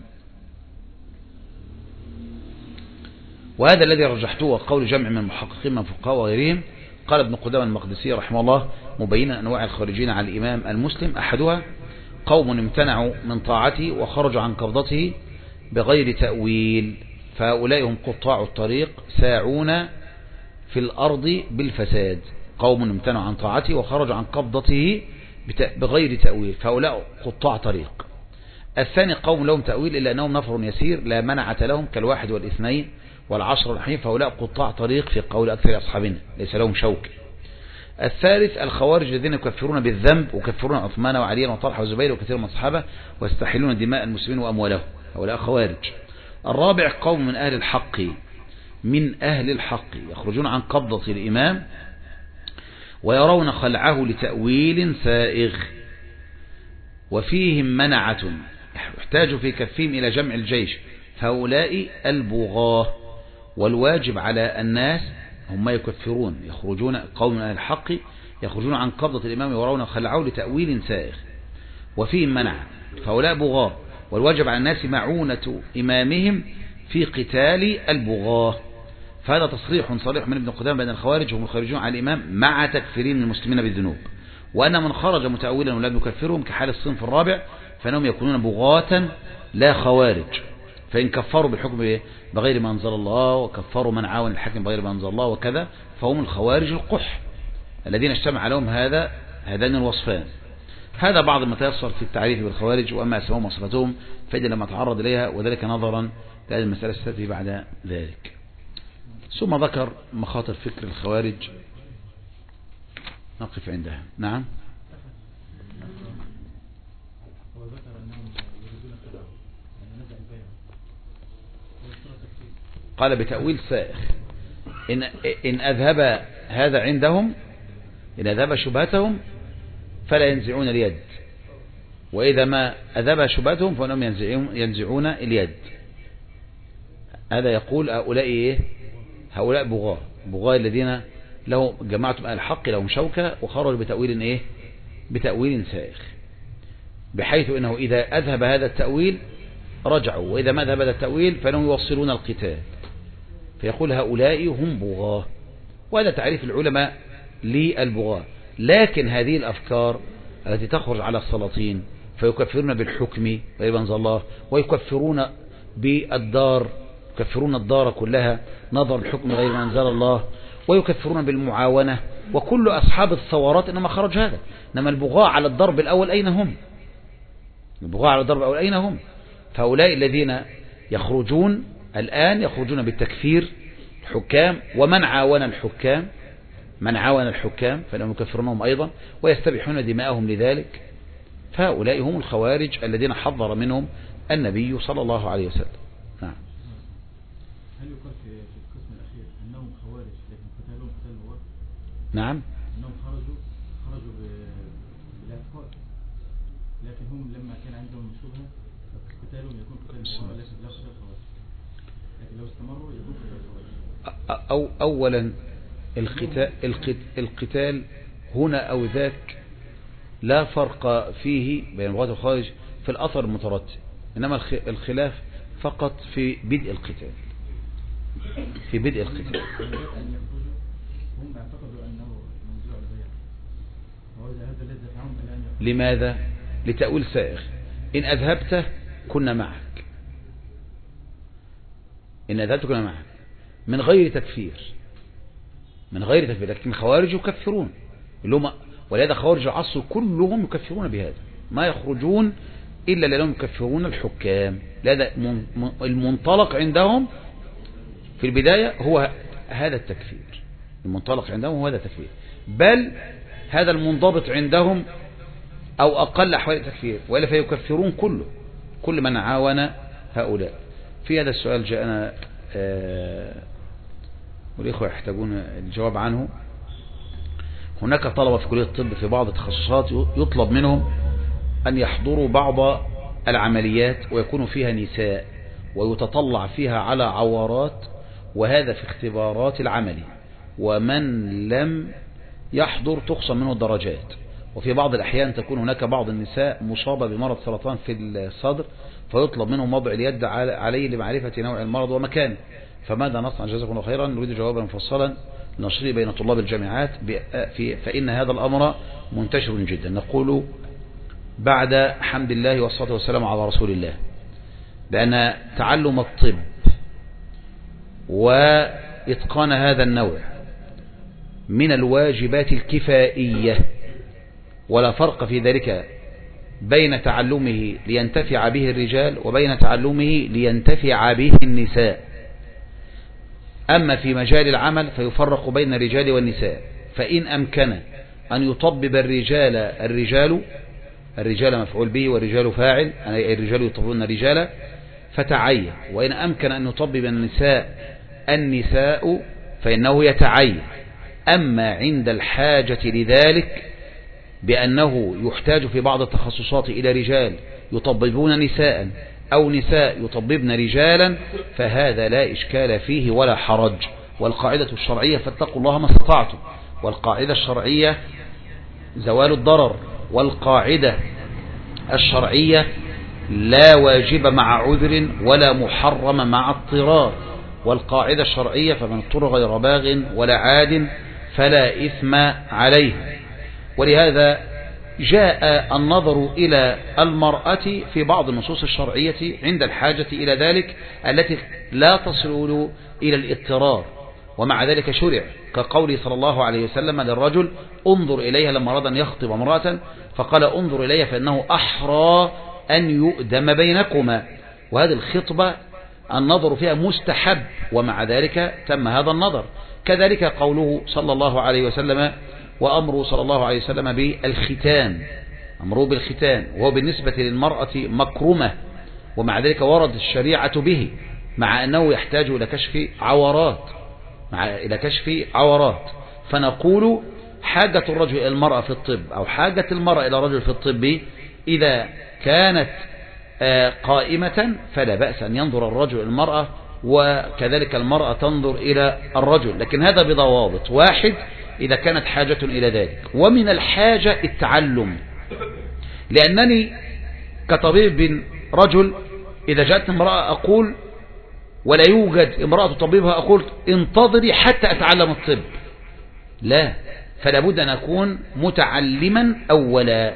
وهذا الذي رجحته قول جمع من المحققين من فقهاء وغيرهم، قال ابن قدامة المقدسي رحمه الله مبينا أنواع الخارجين على الإمام المسلم: أحدها قوم امتنعوا من طاعته وخرجوا عن قبضته بغير تأويل، فهؤلاء هم قطاع الطريق ساعون في الأرض بالفساد. قوم امتنعوا عن طاعته وخرجوا عن قبضته بغير تأويل، فهؤلاء قطاع طريق. الثاني قوم لهم تأويل إلا أنهم نفر يسير لا منعة لهم كالواحد والاثنين والعشر والحين، فهؤلاء قطاع طريق في قول أكثر أصحابنا ليس لهم شوك. الثالث الخوارج الذين يكفرون بالذنب ويكفرون عثمان وعليا وطلحة وزبير وكثير من الصحابة ويستحلون دماء المسلمين وأموالهم، هؤلاء خوارج. الرابع قوم من أهل الحق يخرجون عن قبضة الإمام ويرون خلعه لتأويل سائغ وفيهم منعة يحتاج في كفهم إلى جمع الجيش، فهؤلاء البغاة. والواجب على الناس هم يكفرون يخرجون قوم من أهل الحق يخرجون عن قبضة الإمام ويرون خلعه لتأويل سائغ وفيهم منعة، فهؤلاء بغاة. والواجب على الناس معونة إمامهم في قتال البغاة. فهذا تصريح صريح من ابن قدامة بأن الخوارج هم الخارجون على الإمام مع تكفيرهم المسلمين بالذنوب، وأن من خرج متأولا ولم يكفرهم كحال الصنف الرابع فإنهم يكونون بغاة لا خوارج. فإن كفروا بالحكم بغير ما أنزل الله وكفروا من عاون الحكم بغير ما أنزل الله وكذا فهم الخوارج القح الذين اجتمع لهم هذان الوصفان. هذا بعض ما تيسر في التعريف بالخوارج، وأما أسمائهم وصفتهم فإذا لما تعرض إليها، وذلك نظرا لهذه المسألة ستأتي بعد ذلك. ثم ذكر مخاطر فكر الخوارج نقف عندها. نعم. قال بتأويل سائغ إن أذهب هذا عندهم، إن أذهب شبهتهم فلا ينزعون اليد، وإذا ما أذهب شبهتهم فإنهم ينزعون اليد. هذا يقول هؤلاء بغاة الذين لهم جماعة أهل الحق لهم شوكة وخرجوا بتأويل بتأويل سائغ، بحيث إنه إذا أذهب هذا التأويل رجعوا، وإذا ما أذهب هذا التأويل فإنهم يوصلون القتال. فيقول هؤلاء هم بغاة، وهذا تعريف العلماء للبغاة. لكن هذه الأفكار التي تخرج على السلاطين فيكفرون بالحكم غير ما أنزل الله، ويكفرون بالدار، يكفرون الدار كلها نظر الحكم غير ما أنزل الله، ويكفرون بالمعاونة، وكل أصحاب الثورات إنما خرج هذا. إنما البغاة على الضرب الأول أين هم؟ البغاة على الضرب الأول أين هم؟ فهؤلاء الذين يخرجون الآن يخرجون بالتكفير الحكام، ومن عاون الحكام فإنهم يكفرونهم أيضا ويستبيحون دماءهم لذلك. فهؤلاء هم الخوارج الذين حذر منهم النبي صلى الله عليه وسلم. نعم. هل يقال في القسم الأخير أنهم خوارج لكن قتالهم قتال البغاة؟ نعم. أنهم خرجوا بالاعتقاد، لكن هم لما كان عندهم شبهة قتالهم يكون قتال البغاة ليس لا قتال الخوارج، لكن لو استمروا يكون قتال الخوارج. أولا القتال هنا أو ذاك لا فرق فيه بين البغاة والخوارج في الأثر المترتب، إنما الخلاف فقط في بدء القتال. هم اعتقدوا أنه منزوع البيع، وهذا الذي دفعهم إلى أن يقول. لماذا؟ لتأويل سائغ. إن أذهبته كنا معك، إن أذهبته كنا معك من غير تكفير، لكن خوارج يكفرون ولهذا خوارج العصر كلهم يكفرون بهذا، ما يخرجون إلا لأنهم يكفرون الحكام. لهذا المنطلق عندهم في البداية هو هذا التكفير، بل هذا المنضبط عندهم أو أقل أحوال التكفير، وإلا فيكفرون كل من عاون هؤلاء. في هذا السؤال جاءنا والإخوة يحتاجون الجواب عنه. هناك طلبة في كلية الطب في بعض التخصصات يطلب منهم أن يحضروا بعض العمليات ويكونوا فيها نساء ويتطلع فيها على عورات، وهذا في اختبارات العمل، ومن لم يحضر تخصم منه الدرجات. وفي بعض الأحيان تكون هناك بعض النساء مصابة بمرض سرطان في الصدر فيطلب منهم وضع اليد عليه لمعرفة نوع المرض ومكانه. فماذا نصنع؟ جزاكم الله خيرا. نريد جوابا مفصلا نشره بين طلاب الجامعات فإن هذا الأمر منتشر جدا. نقول بعد حمد الله والصلاة والسلام على رسول الله بأن تعلم الطب وإتقان هذا النوع من الواجبات الكفائية، ولا فرق في ذلك بين تعلمه لينتفع به الرجال وبين تعلمه لينتفع به النساء. أما في مجال العمل فيفرق بين الرجال والنساء، فإن أمكن أن يطبب الرجال مفعول به والرجال فاعل، الرجال يطببون الرجال فتعين، وإن أمكن أن يطبب النساء فإنه يتعين. أما عند الحاجة لذلك بأنه يحتاج في بعض التخصصات إلى رجال يطببون نساء أو نساء يطببن رجالا فهذا لا إشكال فيه ولا حرج. والقاعدة الشرعية فاتقوا الله ما استطعتم، والقاعدة الشرعية زوال الضرر، والقاعدة الشرعية لا واجب مع عذر ولا محرم مع اضطرار، والقاعدة الشرعية فمن اضطر غير باغ ولا عاد فلا إثم عليه. ولهذا جاء النظر إلى المرأة في بعض النصوص الشرعية عند الحاجة إلى ذلك التي لا تصل إلى الاضطرار، ومع ذلك شرع، كقوله صلى الله عليه وسلم للرجل انظر إليها لما أراد أن يخطب امرأة فقال انظر إليها فإنه أحرى أن يؤدم بينكما. وهذه الخطبة النظر فيها مستحب، ومع ذلك تم هذا النظر. كذلك قوله صلى الله عليه وسلم وأمره صلى الله عليه وسلم بالختان، أمره بالختان، وهو بالنسبة للمرأة مكرمة، ومع ذلك ورد الشريعة به، مع أنه يحتاج إلى كشف عورات. فنقول حاجة الرجل إلى المرأة في الطب أو حاجة المرأة إلى رجل في الطب إذا كانت قائمة فلا بأس أن ينظر الرجل إلى المرأة، وكذلك المرأة تنظر إلى الرجل، لكن هذا بضوابط. واحد، إذا كانت حاجة إلى ذلك، ومن الحاجة التعلم، لأنني كطبيب رجل إذا جاءت امرأة أقول ولا يوجد امرأة طبيبها أقول انتظري حتى أتعلم الطب، لا، فلا بد أن أكون متعلما أولا،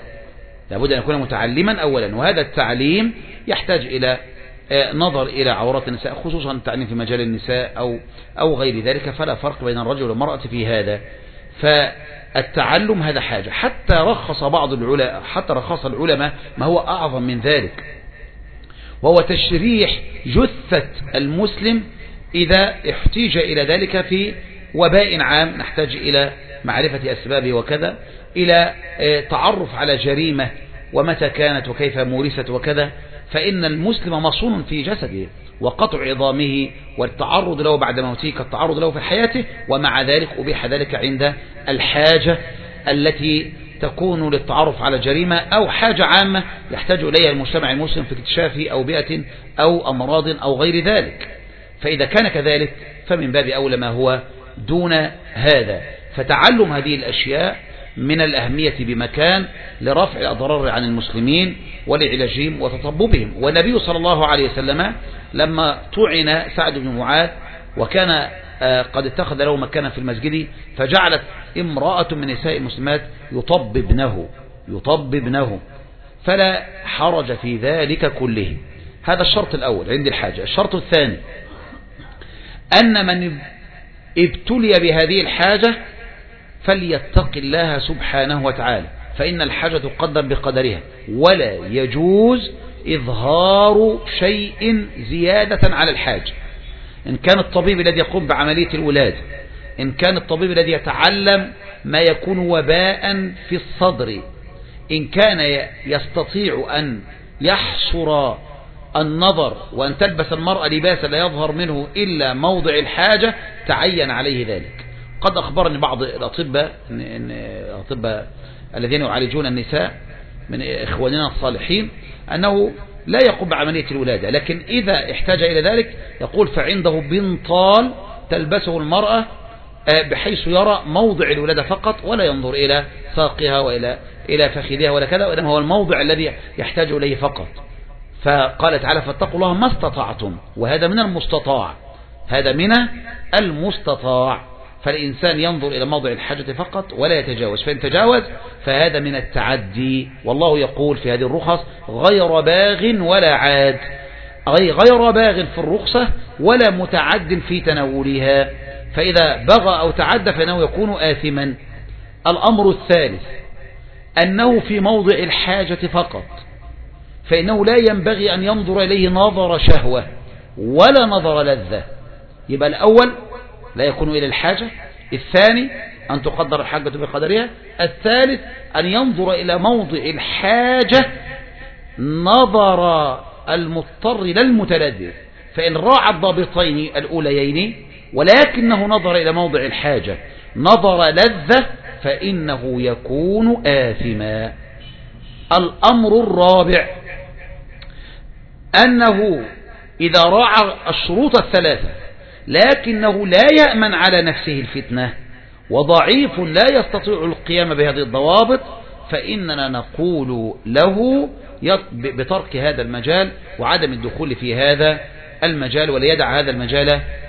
وهذا التعليم يحتاج إلى نظر إلى عورات النساء، خصوصا التعليم في مجال النساء أو غير ذلك، فلا فرق بين الرجل والمرأة في هذا. فالتعلم هذا حاجة، حتى رخص العلماء ما هو أعظم من ذلك، وهو تشريح جثة المسلم إذا احتاج إلى ذلك في وباء عام نحتاج إلى معرفة أسبابه وكذا، إلى تعرف على جريمة ومتى كانت وكيف مورست وكذا، فإن المسلم مصون في جسده، وقطع عظامه والتعرض له بعد موته كالتعرض له في حياته، ومع ذلك أبيح ذلك عند الحاجة التي تكون للتعرف على جريمة أو حاجة عامة يحتاج إليها المجتمع المسلم في اكتشاف أوبئة أو أمراض أو غير ذلك. فإذا كان كذلك فمن باب أولى ما هو دون هذا. فتعلم هذه الأشياء من الأهمية بمكان لرفع الأضرار عن المسلمين ولعلاجهم وتطببهم. والنبي صلى الله عليه وسلم لما طعن سعد بن معاذ وكان قد اتخذ له مكانا في المسجد، فجعلت امرأة من نساء المسلمات يطببنه، فلا حرج في ذلك كله. هذا الشرط الأول عند الحاجة. الشرط الثاني أن من ابتلي بهذه الحاجة فليتق الله سبحانه وتعالى، فإن الحاجة تقدر بقدرها، ولا يجوز إظهار شيء زيادة على الحاجة. إن كان الطبيب الذي يقوم بعملية الولادة، إن كان الطبيب الذي يتعلم ما يكون وباء في الصدر، إن كان يستطيع أن يحصر النظر وأن تلبس المرأة لباسا لا يظهر منه إلا موضع الحاجة، تعين عليه ذلك. قد أخبرني بعض الأطباء الذين يعالجون النساء من إخواننا الصالحين أنه لا يقوم بعملية الولادة، لكن إذا احتاج إلى ذلك يقول فعنده بنطال تلبسه المرأة بحيث يرى موضع الولادة فقط، ولا ينظر إلى ساقها وإلى فخذها ولا كذا، وإنما هو الموضع الذي يحتاج إليه فقط. فقال تعالى فاتقوا الله ما استطعتم، وهذا من المستطاع، فالإنسان ينظر إلى موضع الحاجة فقط ولا يتجاوز، فإن تجاوز فهذا من التعدي. والله يقول في هذه الرخص غير باغ ولا عاد، غير باغ في الرخصة ولا متعد في تناولها، فإذا بغى أو تعدى فإنه يكون آثما. الأمر الثالث أنه في موضع الحاجة فقط، فإنه لا ينبغي أن ينظر إليه نظر شهوة ولا نظر لذة. يبقى الأول لا يكون إلى الحاجة، الثاني أن تقدر الحاجة بقدرها، الثالث أن ينظر إلى موضع الحاجة نظر المضطر لا المتلذذ. فإن راعى الضابطين الأوليين ولكنه نظر إلى موضع الحاجة نظر لذة فإنه يكون آثما. الأمر الرابع أنه إذا راعى الشروط الثلاثة لكنه لا يأمن على نفسه الفتنة وضعيف لا يستطيع القيام بهذه الضوابط، فإننا نقول له بترك هذا المجال وعدم الدخول في هذا المجال وليدع هذا المجال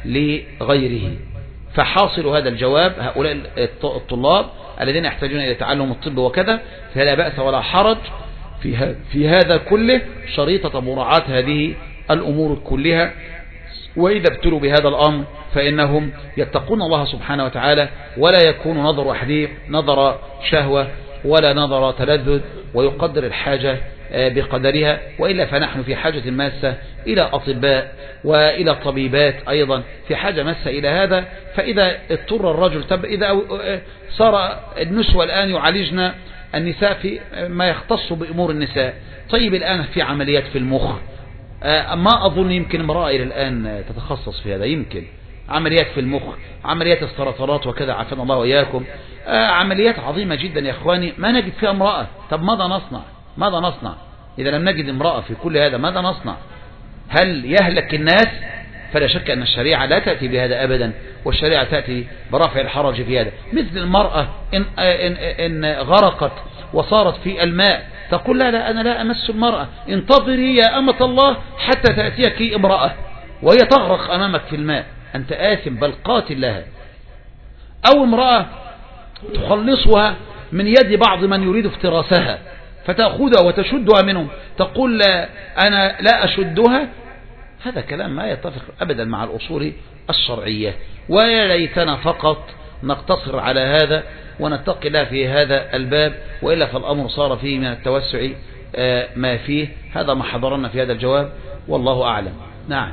لغيره. فحاصل هذا الجواب هؤلاء الطلاب الذين يحتاجون إلى تعلم الطب وكذا فلا بأس ولا حرج في هذا كله شريطة مراعاة هذه الأمور كلها، وإذا ابتلوا بهذا الأمر فإنهم يتقون الله سبحانه وتعالى ولا يكون نظر أحدهم نظر شهوة ولا نظر تلذذ، ويقدر الحاجة بقدرها. وإلا فنحن في حاجة ماسة إلى أطباء وإلى طبيبات أيضا في حاجة ماسة إلى هذا. فإذا اضطر الرجل إذا صار النسوة الآن يعالجنا النساء في ما يختص بأمور النساء، طيب الآن في عمليات في المخ، ما أظن يمكن امرأة إلى الآن تتخصص في هذا، يمكن عمليات في المخ، عمليات السرطانات وكذا عافانا الله وإياكم، عمليات عظيمة جدا يا إخواني ما نجد فيها امرأة. طب ماذا نصنع إذا لم نجد امرأة في كل هذا؟ ماذا نصنع؟ هل يهلك الناس؟ فلا شك أن الشريعة لا تأتي بهذا أبدا، والشريعة تأتي برفع الحرج في هذا. مثل المرأة إن غرقت وصارت في الماء تقول لا أنا لا أمس المرأة، انتظري يا أمة الله حتى تأتيك امرأة وهي تغرق أمامك في الماء، أنت آثم بل قاتل لها. أو امرأة تخلصها من يد بعض من يريد افتراسها فتأخذها وتشدها منهم تقول أنا لا أشدها، هذا كلام ما يتفق أبدا مع الأصول الشرعية. ويا ليتنا فقط نقتصر على هذا ونتقي الله في هذا الباب، وإلا فالأمر صار فيه من التوسع ما فيه. هذا ما حضرنا في هذا الجواب والله أعلم. نعم.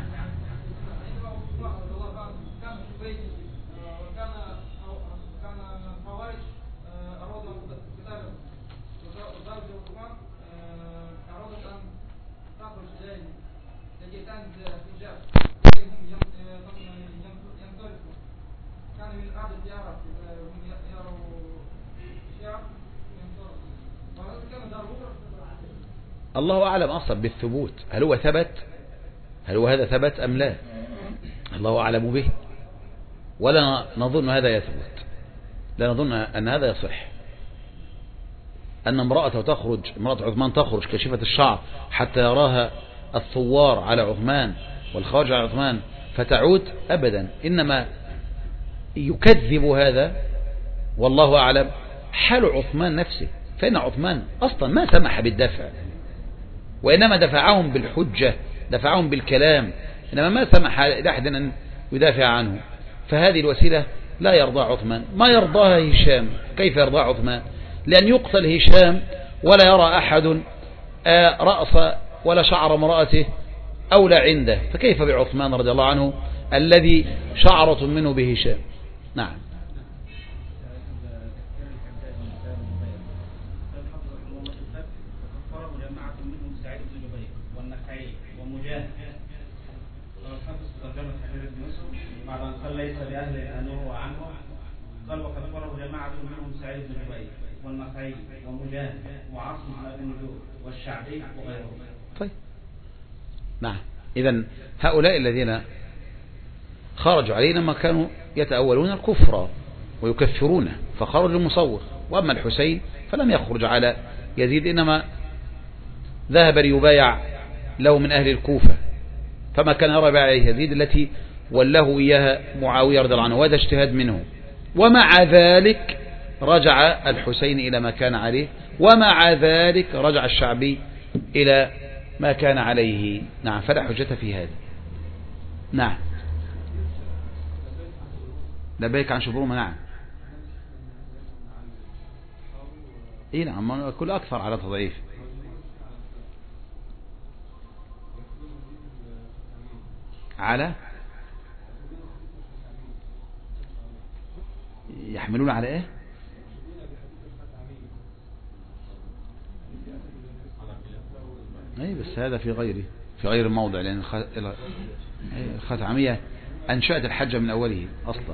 الله أعلم أصلا بالثبوت، هل هو ثبت؟ هل هو هذا ثبت أم لا؟ الله أعلم به، ولا نظن هذا يثبت، لا نظن أن هذا يصح، أن امرأة عثمان تخرج كشفة الشعر حتى يراها الثوار على عثمان والخارج على عثمان فتعود أبدا، إنما يكذب هذا والله أعلم حال عثمان نفسه، فإن عثمان أصلا ما سمح بالدفع، وإنما دفعهم بالحجة، دفعهم بالكلام، إنما ما سمح لأحد أن يدافع عنه. فهذه الوسيلة لا يرضى عثمان، ما يرضاها هشام. كيف يرضى عثمان؟ لأن يقتل هشام ولا يرى أحد رأس ولا شعر امرأته أولى عنده، فكيف بعثمان رضي الله عنه الذي شعرة منه بهشام؟ نعم. قال ليس لأهل أنه عنه، قال وقد فرغ جماعة منهم سعيد بن جبير والنخعي ومجاهد وعاصم بن نجور والشعبي وغيرهم. طيب نعم. إذن هؤلاء الذين خرجوا علينا ما كانوا يتأولون الكفر ويكفرونه فخرجوا المصور. وأما الحسين فلم يخرج على يزيد، إنما ذهب ليبايع له من أهل الكوفة، فما كان يرى بايع يزيد التي وله إياها معاوية رضي الله عنه، وهذا اجتهاد منه. ومع ذلك رجع الحسين إلى ما كان عليه، ومع ذلك رجع الشعبي إلى ما كان عليه. نعم، فلا حجة في هذا. نعم، لبيك عن شبرمة. نعم، إيه نعم، كل أكثر على تضعيف. على يحملون على ايه؟ اي بس هذا في غير الموضع، لان الخثعمية انشأت الحج من اوله اصلا.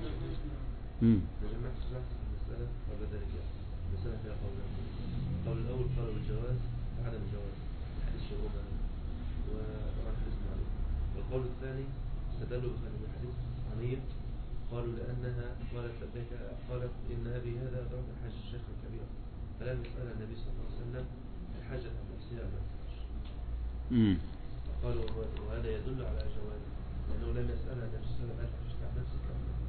قول الأول قالوا بالجواز وعدم الجواز حديث شبرمة وطبعا حديث معروف. والقول الثاني استدلوا بحديث عمية، قالوا لأنها قالت لبيك، قالت إن أبي هذا أدرك الحج الشيخ الكبير، فلم يسأل النبي صلى الله عليه وسلم الحج عن نفسها أم الحج. قالوا وهذا يدل على جواز، لأنه لم يسألها النبي صلى الله عليه وسلم الحج عن نفسك أم لا.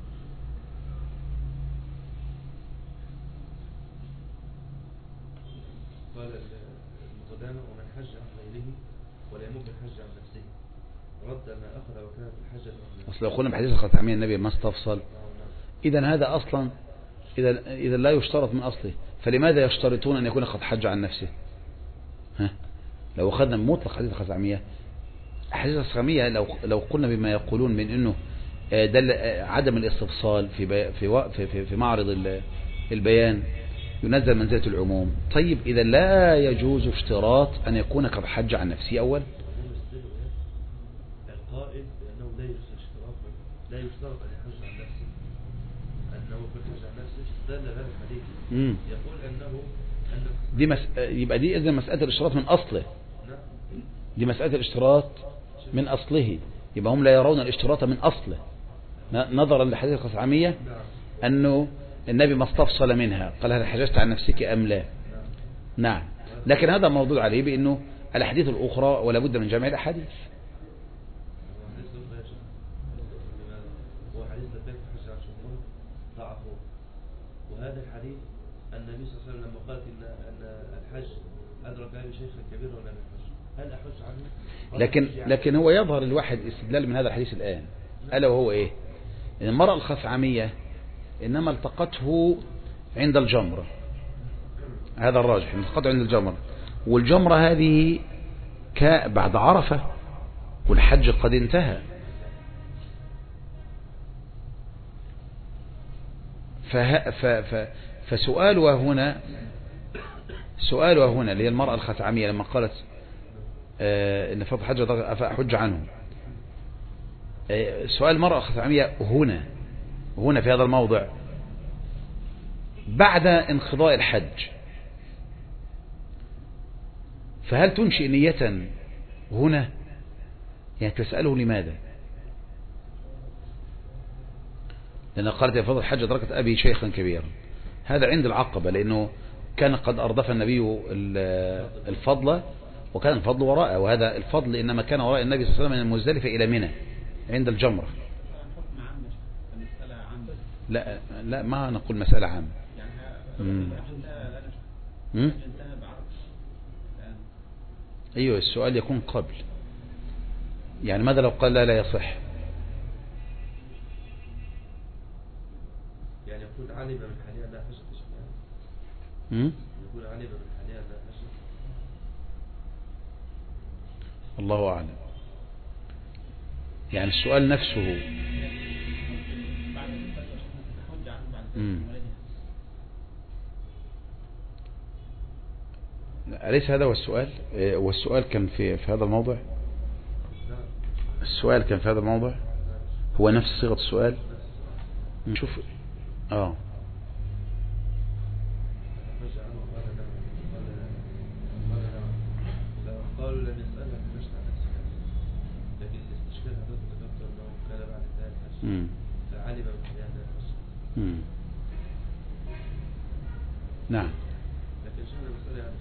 قال المقدامة ومن حج عن غيره ولا يمكن الحج عن نفسه رد ما أخذ وكانت الحج أصل لو قلنا بحديث الخثعمية النبي ما استفصل، إذا هذا أصلا إذا لا يشترط من أصله، فلماذا يشترطون أن يكون قد حج عن نفسه؟ لو أخذنا مطلق حديث الخثعمية، حديث الخثعمية لو قلنا بما يقولون من أنه دل عدم الاستفصال في معرض البيان ينزل منزلة العموم. طيب إذا لا يجوز اشتراط أن يكون قد حج عن نفسه أول. القائل بأنه لا يشترط أن يحج عن نفسه، أنه يكون حج عن نفسه دل هذا الحديث يقول أنه يبقى دي إذن مسألة الاشتراط من أصله. دي مسألة الاشتراط من أصله، يبقى هم لا يرون الاشتراط من أصله نظرا لحديث الخثعمية أنه النبي ما استفصل منها، قال هل حججت عن نفسك أم لا. نعم، لكن هذا موضوع عليه بأنه الأحاديث الأخرى ولا بد من جمع الأحاديث. وهذا الحديث النبي صلى الله عليه وسلم لما قال أن الحج أدرك أبي شيخ كبير ولا من الحج هل أحج عنه؟ لكن هو يظهر الواحد استدلال من هذا الحديث الآن، ألا وهو إيه؟ إن المرأة الخثعمية إنما التقته عند الجمرة، هذا الراجح، التقته عند الجمرة، والجمرة هذه بعد عرفة والحج قد انتهى. فسؤالها هنا اللي هي المرأة الخثعمية لما قالت إن فرض حج أفأحج عنه، سؤال المرأة الخثعمية هنا في هذا الموضع بعد انقضاء الحج، فهل تنشئ نية هنا؟ يعني تسأله لماذا؟ لأن قالت يا فضل الحج أدركت أبي شيخا كبيرا، هذا عند العقبة، لأنه كان قد أردف النبي الفضل وكان الفضل وراءه، وهذا الفضل إنما كان وراء النبي صلى الله عليه وسلم من المزدلفة إلى منى عند الجمرة. لا ما نقول مسألة عامة. أيوة، السؤال يكون قبل، يعني ماذا لو قال لا يصح؟ يعني يكون علم من حاليا لا حجة يكون علم من حاليا لا حجة. الله أعلم. يعني السؤال نفسه أليس هذا هو السؤال؟ والسؤال كان في هذا الموضع. السؤال كان في هذا الموضع، هو نفس صيغة السؤال. نشوف. قالوا لم يسألها حجت عن نفسها، لكن الاستشكال هذا ذكرت أنه كان بعد ذلك فعلم بأن الحج. نعم، لكن شأن المسألة يعني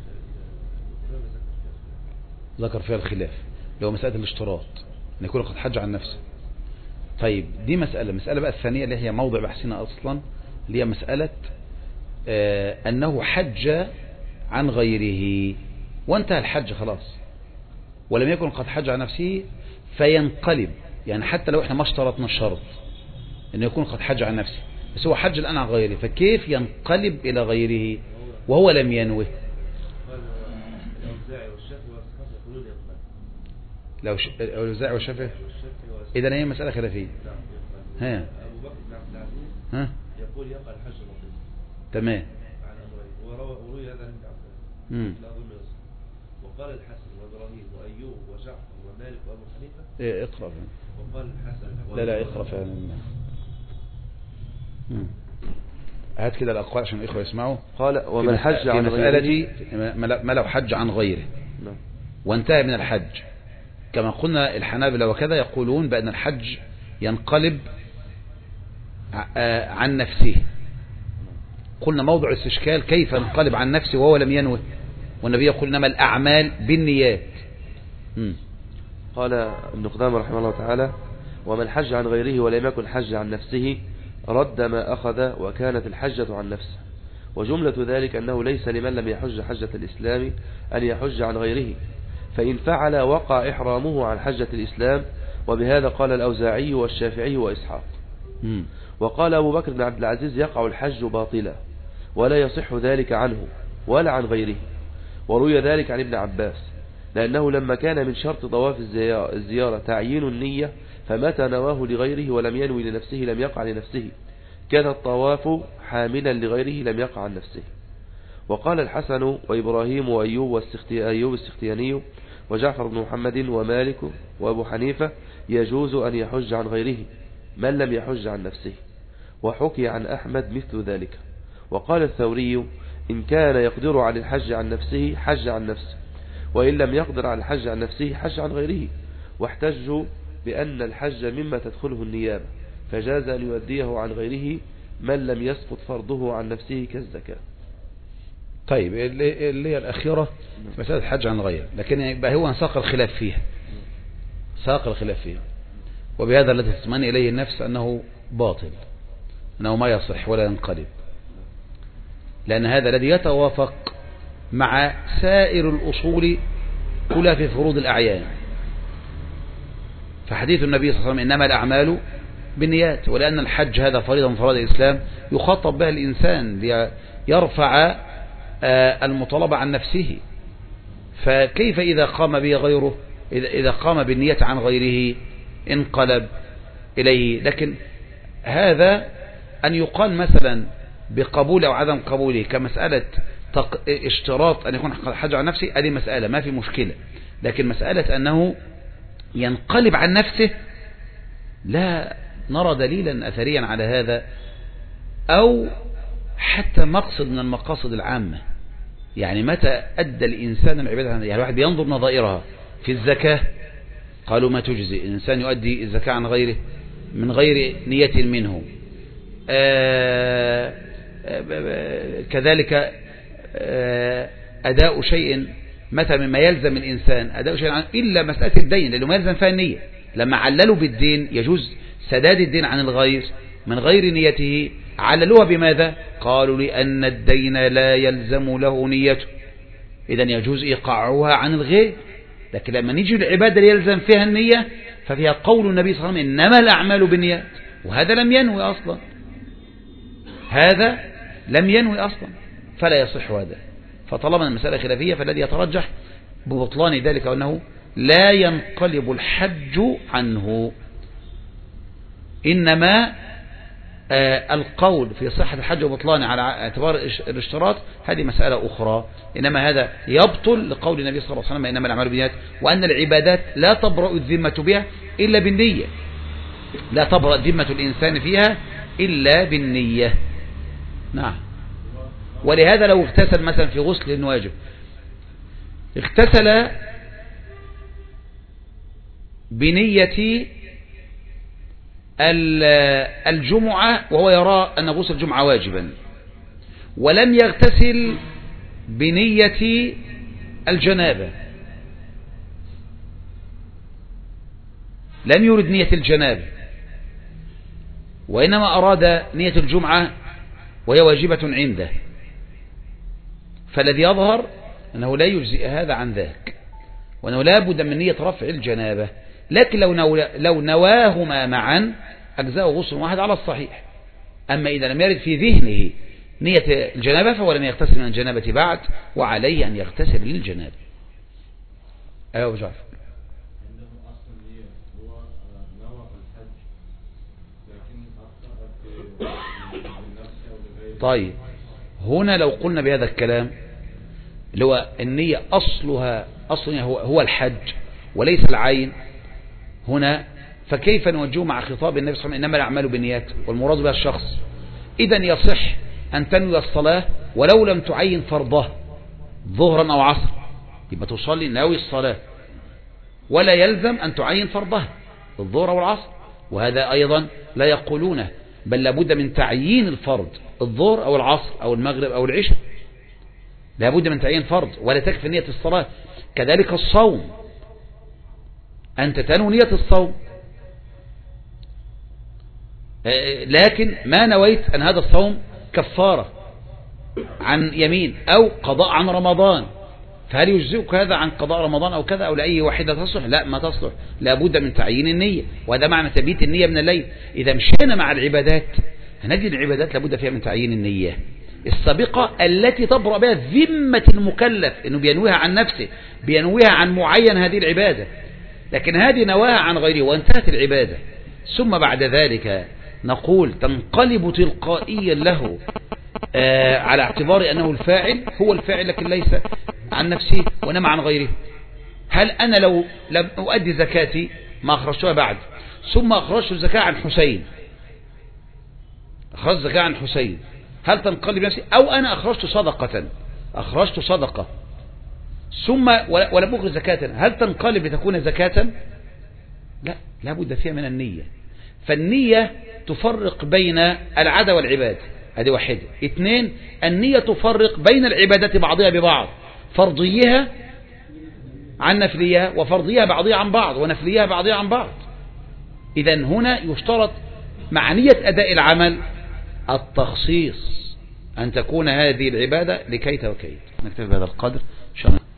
ذكر فيها الخلاف، لو مسألة الاشتراط أن يكون قد حج عن نفسه. طيب دي مسألة بقى الثانية اللي هي موضع بحثنا أصلا، اللي هي مسألة أنه حج عن غيره وانتهى الحج خلاص، ولم يكن قد حج عن نفسه فينقلب، يعني حتى لو احنا ما اشترطنا الشرط انه يكون قد حج عن نفسه، بس هو حج الآن عن غيره، فكيف ينقلب إلى غيره وهو لم ينوه؟ لو الأوزاعي والشافعي إذن هي مسألة خلافية. ها أبو بكر بن عبد العزيز ها يقول يقع الحج مطلقا. تمام. عن أمرين وروي هذا عند عباس لا أظن يصح. وقال الحسن وإبراهيم وأيوب وجعفر ومالك وأبو حنيفة. اقرأ. وقال الحسن لا اقرأ فعلا. هات كده الأقوال عشان الإخوة يسمعوا. قال ومن حج عن غيره ما لو حج عن غيره وانتهى من الحج، كما قلنا الحنابلة وكذا يقولون بأن الحج ينقلب عن نفسه. قلنا موضع الاستشكال كيف ينقلب عن نفسه وهو لم ينوه، والنبي يقول إنما الأعمال بالنيات. قال ابن قدامة رحمه الله تعالى ومن حج عن غيره ولم يكن حج عن نفسه رد ما أخذ وكانت الحجة عن نفسه، وجملة ذلك أنه ليس لمن لم يحج حجة الإسلام أن يحج عن غيره، فإن فعل وقع إحرامه عن حجة الإسلام، وبهذا قال الأوزاعي والشافعي وإسحاق. وقال أبو بكر بن عبد العزيز يقع الحج باطلا ولا يصح ذلك عنه ولا عن غيره، وروي ذلك عن ابن عباس، لأنه لما كان من شرط طواف الزيارة تعيين النية، فمتى نواه لغيره ولم ينوي لنفسه لم يقع لنفسه، كان الطواف حاملا لغيره لم يقع عن نفسه. وقال الحسن وإبراهيم وأيوب السختياني وجعفر بن محمد ومالك وأبو حنيفة يجوز أن يحج عن غيره من لم يحج عن نفسه، وحكي عن أحمد مثل ذلك. وقال الثوري إن كان يقدر على الحج عن نفسه حج عن نفسه، وإن لم يقدر على الحج عن نفسه حج عن غيره، واحتجوا بأن الحج مما تدخله النيابة، فجاز أن يؤديه عن غيره من لم يسقط فرضه عن نفسه كالزكاة. طيب اللي هي الأخيرة مسألة الحج عن غيره، لكن يبقى هو ساق الخلاف فيها، وبهذا الذي تطمئن إليه النفس أنه باطل، أنه ما يصح ولا ينقلب، لأن هذا الذي يتوافق مع سائر الأصول كلها في فروض الأعيان. فحديث النبي صلى الله عليه وسلم إنما الأعمال بالنيات، ولأن الحج هذا فريضة من فرائض الإسلام يخاطب بها الإنسان ليرفع المطالبة عن نفسه، فكيف إذا قام به غيره، إذا قام بالنية عن غيره انقلب إليه. لكن هذا أن يقال مثلا بقبول أو عدم قبوله كمسألة اشتراط أن يكون حج عن نفسه، هذه مسألة ما في مشكلة، لكن مسألة أنه ينقلب عن نفسه لا نرى دليلا أثريا على هذا، أو حتى مقصد من المقاصد العامة. يعني متى أدى الإنسان العبادة، يعني الواحد بينظر نظائرها في الزكاة، قالوا ما تجزي الإنسان يؤدي الزكاة عن غيره من غير نية منه، كذلك أداء شيء متى مما يلزم الإنسان أداء شيء إلا مسألة الدين، لأنه ما يلزم فيها النية. لما عللوا بالدين يجوز سداد الدين عن الغير من غير نيته، عللوها بماذا؟ قالوا لأن الدين لا يلزم له نيته، إذن يجوز إيقاعها عن الغير. لكن لما نيجي العبادة اللي يلزم فيها النية ففيها قول النبي صلى الله عليه وسلم إنما الأعمال بالنيات، وهذا لم ينوي أصلا، هذا لم ينوي أصلا، فلا يصح هذا. فطالما المسألة خلافية فالذي يترجح ببطلان ذلك أنه لا ينقلب الحج عنه، إنما القول في صحة الحج وبطلانه على اعتبار الاشتراط هذه مسألة أخرى، إنما هذا يبطل لقول النبي صلى الله عليه وسلم إنما الأعمال بالنيات، وأن العبادات لا تبرأ الذمة بها إلا بالنية، لا تبرأ ذمة الإنسان فيها إلا بالنية. نعم. ولهذا لو اغتسل مثلا في غسل واجب، اغتسل بنية الجمعة وهو يرى أن غسل الجمعة واجبا، ولم يغتسل بنية الجنابة، لم يرد نية الجنابة، وإنما أراد نية الجمعة وهي واجبة عنده، فالذي يظهر أنه لا يجزئ هذا عن ذاك، وأنه لا بد من نية رفع الجنابة. لكن لو نواهما معا أجزاء غسل واحد على الصحيح. أما إذا لم يرد في ذهنه نية الجنابة فهو لم يغتسل من الجنابة بعد، وعليه أن يغتسل للجنابة. أيوة أبو جعفر. طيب هنا لو قلنا بهذا الكلام اللي هو النية أصلها هو الحج وليس العين، هنا فكيف نوجهه مع خطاب النبي صلى الله عليه وسلم إنما الأعمال بالنيات والمراد بها الشخص؟ إذن يصح أن تنوي الصلاة ولو لم تعين فرضها ظهرا أو عصر، يبقى تصلي ناوي الصلاة ولا يلزم أن تعين فرضها الظهر أو العصر، وهذا أيضا لا يقولونه، بل لابد من تعيين الفرض الظهر أو العصر أو المغرب أو العشاء، لابد من تعيين فرض ولا تكفي نية الصلاة. كذلك الصوم، أنت تنوي نية الصوم لكن ما نويت أن هذا الصوم كفارة عن يمين أو قضاء عن رمضان، فهل يجزئك هذا عن قضاء رمضان أو كذا أو لأي واحدة تصلح؟ لا، ما تصلح، لابد من تعيين النية، وهذا معنى تبيت النية من الليل. إذا مشينا مع العبادات هنجد العبادات لابد فيها من تعيين النية السابقة التي تبرأ بها ذمة المكلف، إنه بينويها عن نفسه، بينويها عن معين هذه العبادة، لكن هذه نواها عن غيره وانتهت العبادة. ثم بعد ذلك نقول تنقلب تلقائيا له على اعتبار أنه الفاعل هو الفاعل لكن ليس عن نفسه وإنما عن غيره. هل أنا لو لم أؤدي زكاتي ما أخرجتها بعد ثم أخرجت الزكاة عن حسين، أخرجت زكاة عن حسين، هل تنقلب نفسي؟ أو أنا أخرجت صدقة ثم ولم أخرج زكاة، هل تنقلب لتكون زكاة؟ لا، لابد فيها من النية. فالنية تفرق بين العادة والعبادة، هذه واحدة. اثنين، النية تفرق بين العبادات بعضها ببعض، فرضيها عن نفليها، وفرضيها بعضها عن بعض، ونفليها بعضها عن بعض. إذن هنا يشترط مع نية أداء العمل التخصيص، أن تكون هذه العبادة لكيت وكيت. نكتفي بهذا القدر إن شاء الله.